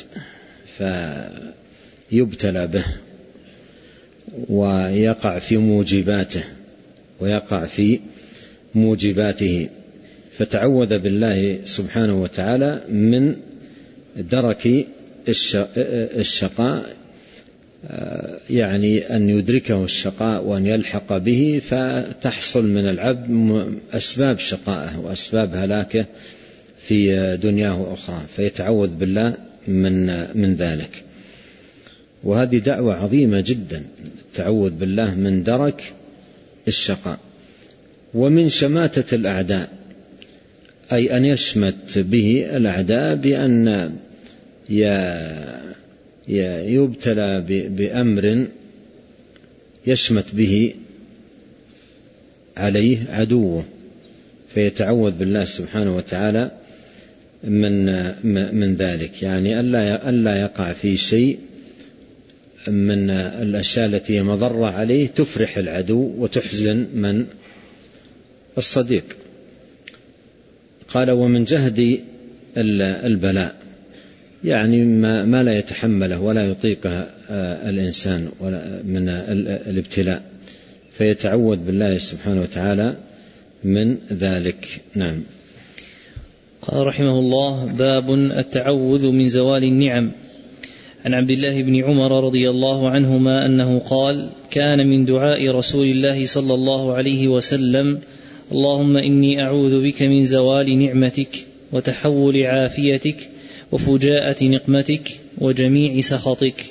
فيبتلى به ويقع في موجباته. فتعوذ بالله سبحانه وتعالى من درك الشقاء، يعني أن يدركه الشقاء وأن يلحق به، فتحصل من العبد أسباب شقائه وأسباب هلاكه في دنياه وأخرى، فيتعوذ بالله من ذلك. وهذه دعوة عظيمة جدا، التعوذ بالله من درك الشقاء. ومن شماتة الأعداء أي أن يشمت به الأعداء بأن يبتلى بأمر يشمت به عليه عدوه، فيتعوذ بالله سبحانه وتعالى من ذلك، يعني ألا يقع في شيء من الأشياء التي هي مضرة عليه تفرح العدو وتحزن من الصديق. قال: ومن جهد البلاء، يعني ما لا يتحمله ولا يطيقه الإنسان من الابتلاء، فيتعوذ بالله سبحانه وتعالى من ذلك. نعم. قال رحمه الله: باب التعوذ من زوال النعم. عن عبد الله بن عمر رضي الله عنهما أنه قال: كان من دعاء رسول الله صلى الله عليه وسلم: اللهم إني أعوذ بك من زوال نعمتك وتحول عافيتك وفجاءة نقمتك وجميع سخطك.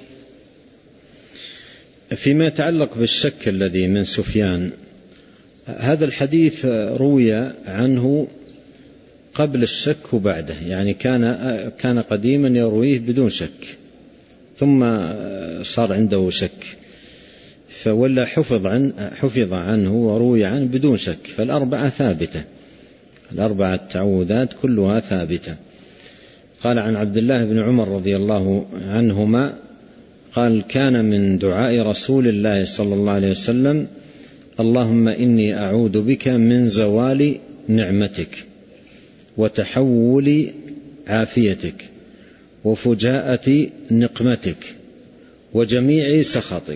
فيما يتعلق بالشك الذي من سفيان، هذا الحديث روي عنه قبل الشك وبعده، يعني كان قديما يرويه بدون شك، ثم صار عنده شك، فولا حفظ عنه وروي عنه بدون شك. فالأربعة ثابتة، الأربعة تعوذات كلها ثابتة. قال: عن عبد الله بن عمر رضي الله عنهما قال: كان من دعاء رسول الله صلى الله عليه وسلم: اللهم إني أعوذ بك من زوال نعمتك وتحول عافيتك وفجاءة نقمتك وجميع سخطك.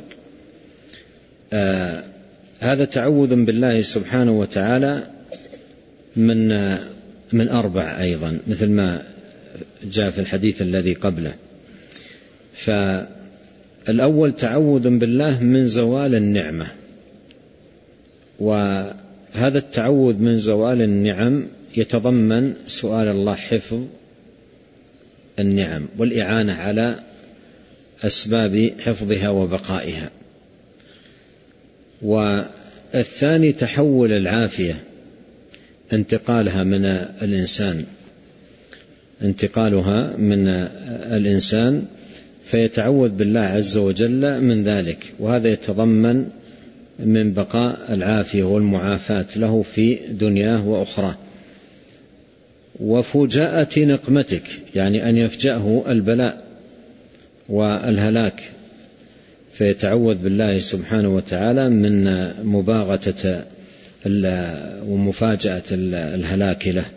هذا تعوذ بالله سبحانه وتعالى من 4 أيضا مثل ما جاء في الحديث الذي قبله. فالأول تعوذ بالله من زوال النعمة، وهذا التعوذ من زوال النعم يتضمن سؤال الله حفظ النعم والإعانة على أسباب حفظها وبقائها. والثاني تحول العافية، انتقالها من الإنسان فيتعوذ بالله عز وجل من ذلك، وهذا يتضمن من بقاء العافية والمعافاة له في دنياه وأخراه. وفجاءة نقمتك، يعني أن يفجأه البلاء والهلاك، فيتعوذ بالله سبحانه وتعالى من مباغتة ومفاجأة الهلاك له.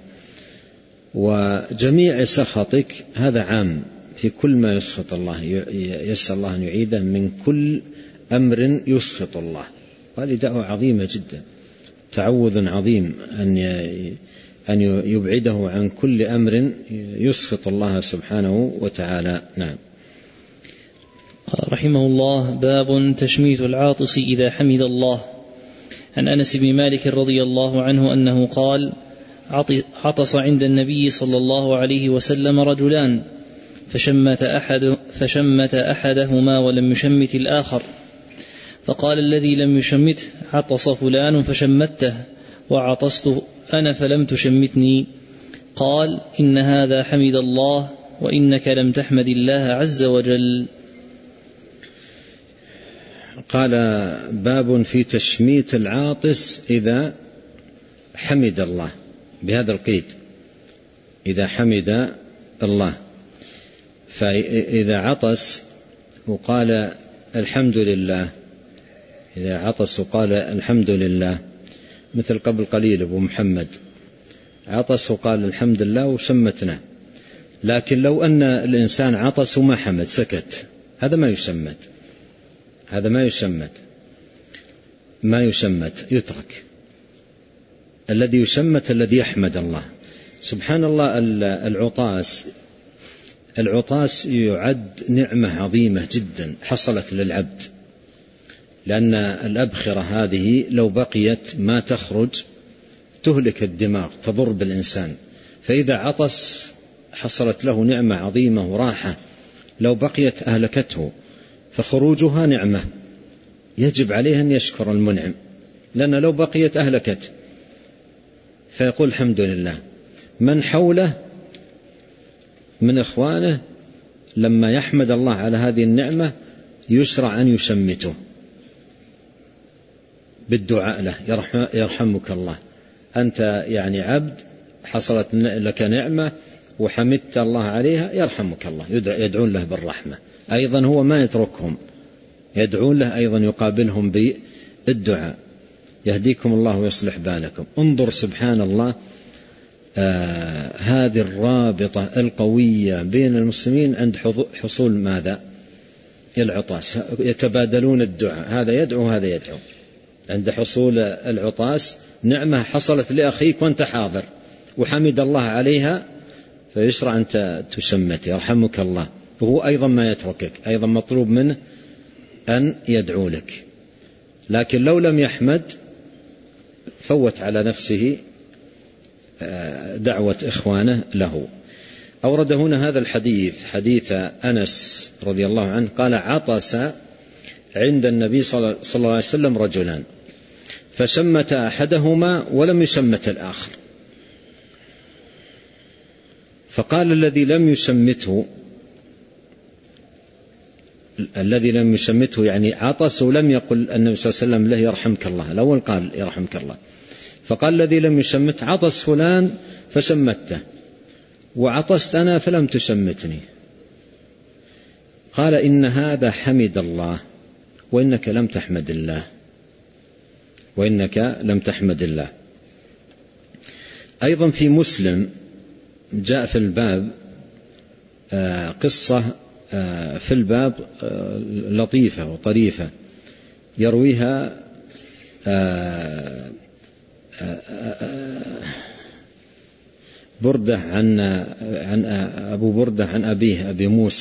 وجميع سخطك، هذا عام في كل ما يسخط الله، يسأل الله أن يعيده من كل أمر يسخط الله، وهذه دعوة عظيمة جدا، تعوذ عظيم أن يبعده عن كل أمر يسخط الله سبحانه وتعالى. نعم. قال رحمه الله: باب تشميت العاطس إذا حمد الله. عن أنس بن مالك رضي الله عنه أنه قال: عطس عند النبي صلى الله عليه وسلم رجلان فشمت أحدهما ولم يشمت الآخر، فقال الذي لم يشمته: عطس فلان فشمته، وعطست أنا فلم تشمتني. قال: إن هذا حمد الله وإنك لم تحمد الله عز وجل. قال: باب في تشميت العاطس إذا حمد الله، بهذا القيد، إذا حمد الله. فإذا عطس وقال الحمد لله، إذا عطس وقال الحمد لله، مثل قبل قليل أبو محمد عطس وقال الحمد لله وشمتنا. لكن لو أن الإنسان عطس وما حمد، سكت، هذا ما يشمت، هذا ما يشمت، يترك. الذي يشمت الذي يحمد الله. سبحان الله، العطاس يعد نعمة عظيمة جدا حصلت للعبد، لأن الأبخرة هذه لو بقيت ما تخرج تهلك الدماغ، تضر بالإنسان. فإذا عطس حصلت له نعمة عظيمة وراحة، لو بقيت أهلكته، فخروجها نعمة يجب عليه أن يشكر المنعم، لأن لو بقيت أهلكت. فيقول الحمد لله. من حوله من إخوانه لما يحمد الله على هذه النعمة يشرع أن يشمته بالدعاء له: يرحمك الله، أنت يعني عبد حصلت لك نعمة وحمدت الله عليها، يرحمك الله. يدعون له بالرحمة. أيضا هو ما يتركهم، يدعون له أيضا، يقابلهم بالدعاء: يهديكم الله ويصلح بالكم. انظر سبحان الله، هذه الرابطة القوية بين المسلمين عند حصول ماذا؟ العطاس. يتبادلون الدعاء، هذا يدعو هذا يدعو. عند حصول العطاس نعمة حصلت لأخيك وأنت حاضر وحمد الله عليها، فيشرع أنت تشمت يرحمك الله. وهو أيضا ما يتركك، أيضا مطلوب منه أن يدعو لك. لكن لو لم يحمد فوت على نفسه دعوة إخوانه له. أورد هنا هذا الحديث، حديث أنس رضي الله عنه قال: عطس عند النبي صلى الله عليه وسلم رجلان فشمت أحدهما ولم يشمت الآخر، فقال الذي لم يشمته يعني عطس ولم يقل النبي صلى الله عليه وسلم له يرحمك الله، الأول قال يرحمك الله، فقال الذي لم يشمت: عطس فلان فشمته، وعطست أنا فلم تشمتني. قال: إن هذا حمد الله وإنك لم تحمد الله، وإنك لم تحمد الله. أيضا في مسلم جاء في الباب قصة في الباب لطيفة وطريفة يرويها بردة عن أبو بردة عن أبيه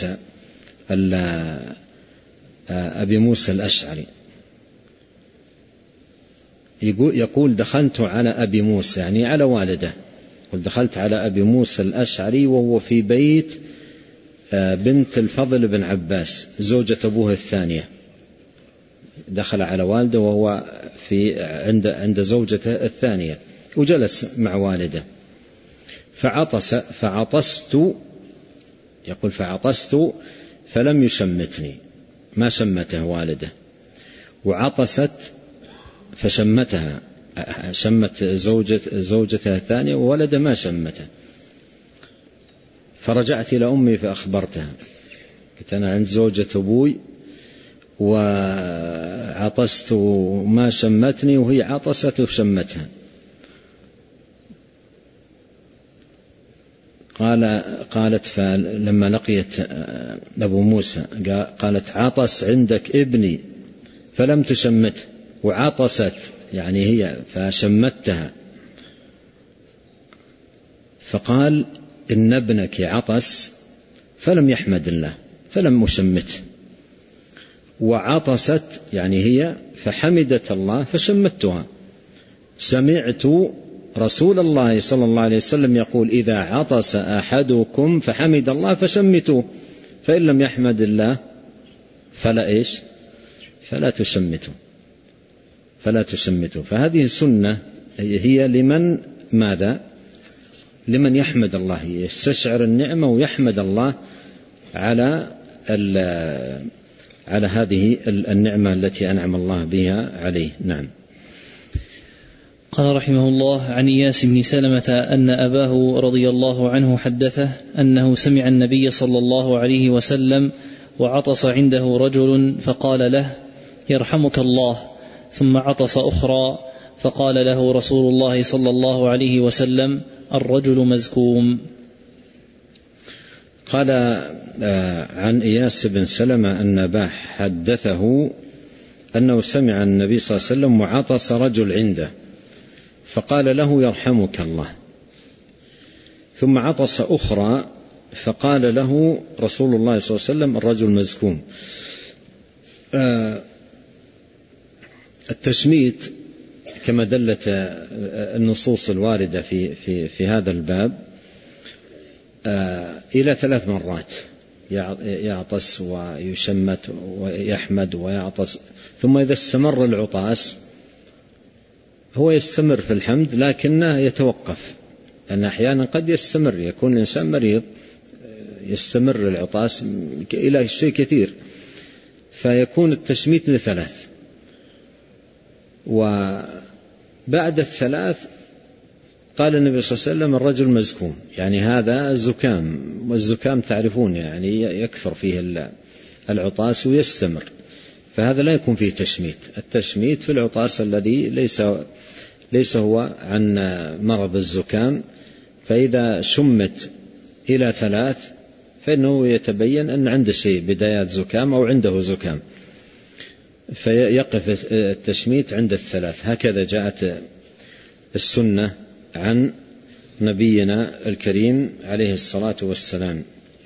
أبي موسى الأشعري، يقول دخلت على أبي موسى يعني على والده، قل دخلت على أبي موسى الأشعري وهو في بيت بنت الفضل بن عباس زوجة أبوه الثانية، دخل على والده وهو عند زوجته الثانية وجلس مع والده فعطست، يقول فعطست فلم يشمتني، ما شمته والده، وعطست فشمتها، شمت زوجتها الثانية وولده ما شمته، فرجعت إلى أمي فأخبرتها، قلت أنا عند زوجة أبوي وعطست وما شمتني وهي عطست وشمتها. قالت فلما لقيت أبو موسى قالت عطس عندك ابني فلم تشمته وعطست يعني هي فشمتها، فقال إن ابنك عطس فلم يحمد الله فلم أشمته، وعطست يعني هي فحمدت الله فشمتها. سمعت رسول الله صلى الله عليه وسلم يقول إذا عطس أحدكم فحمد الله فشمتوه، فإن لم يحمد الله فلا تشمتوا. فهذه السنة هي لمن ماذا؟ لمن يحمد الله، يستشعر النعمة ويحمد الله على هذه النعمة التي أنعم الله بها عليه. نعم. قال رحمه الله عن إياس بن سلمة أن أباه رضي الله عنه حدثه أنه سمع النبي صلى الله عليه وسلم وعطس عنده رجل فقال له يرحمك الله، ثم عطس أخرى فقال له رسول الله صلى الله عليه وسلم الرجل مزكوم. قال عن إياس بن سلمة أن أباه حدثه أنه سمع النبي صلى الله عليه وسلم وعطس رجل عنده فقال له يرحمك الله، ثم عطس أخرى فقال له رسول الله صلى الله عليه وسلم الرجل مزكوم. التشميت كما دلت النصوص الواردة في هذا الباب إلى 3 مرات، يعطس ويشمت ويحمد ويعطس، ثم إذا استمر العطاس هو يستمر في الحمد لكنه يتوقف، لأن أحيانا قد يستمر، يكون الإنسان مريض يستمر العطاس إلى شيء كثير، فيكون التشميت ل3، وبعد 3 قال النبي صلى الله عليه وسلم الرجل مزكوم، يعني هذا زكام، والزكام تعرفون يعني يكثر فيه العطاس ويستمر، فهذا لا يكون فيه تشميت. التشميت في العطاس الذي ليس هو عن مرض الزكام، فإذا شمت إلى 3 فإنه يتبين أن عنده شيء بدايات زكام أو عنده زكام، فيقف التشميت عند 3. هكذا جاءت السنة عن نبينا الكريم عليه الصلاة والسلام.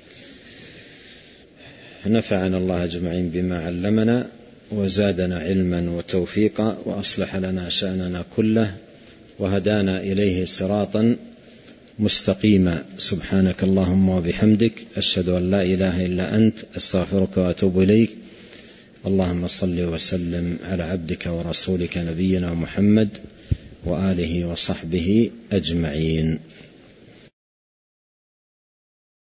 نفعنا الله أجمعين بما علمنا وزادنا علما وتوفيقا، وأصلح لنا شأننا كله، وهدانا إليه صراطا مستقيما. سبحانك اللهم وبحمدك، أشهد أن لا إله إلا أنت، أستغفرك وأتوب إليك. اللهم صل وسلم على عبدك ورسولك نبينا محمد وآله وصحبه أجمعين.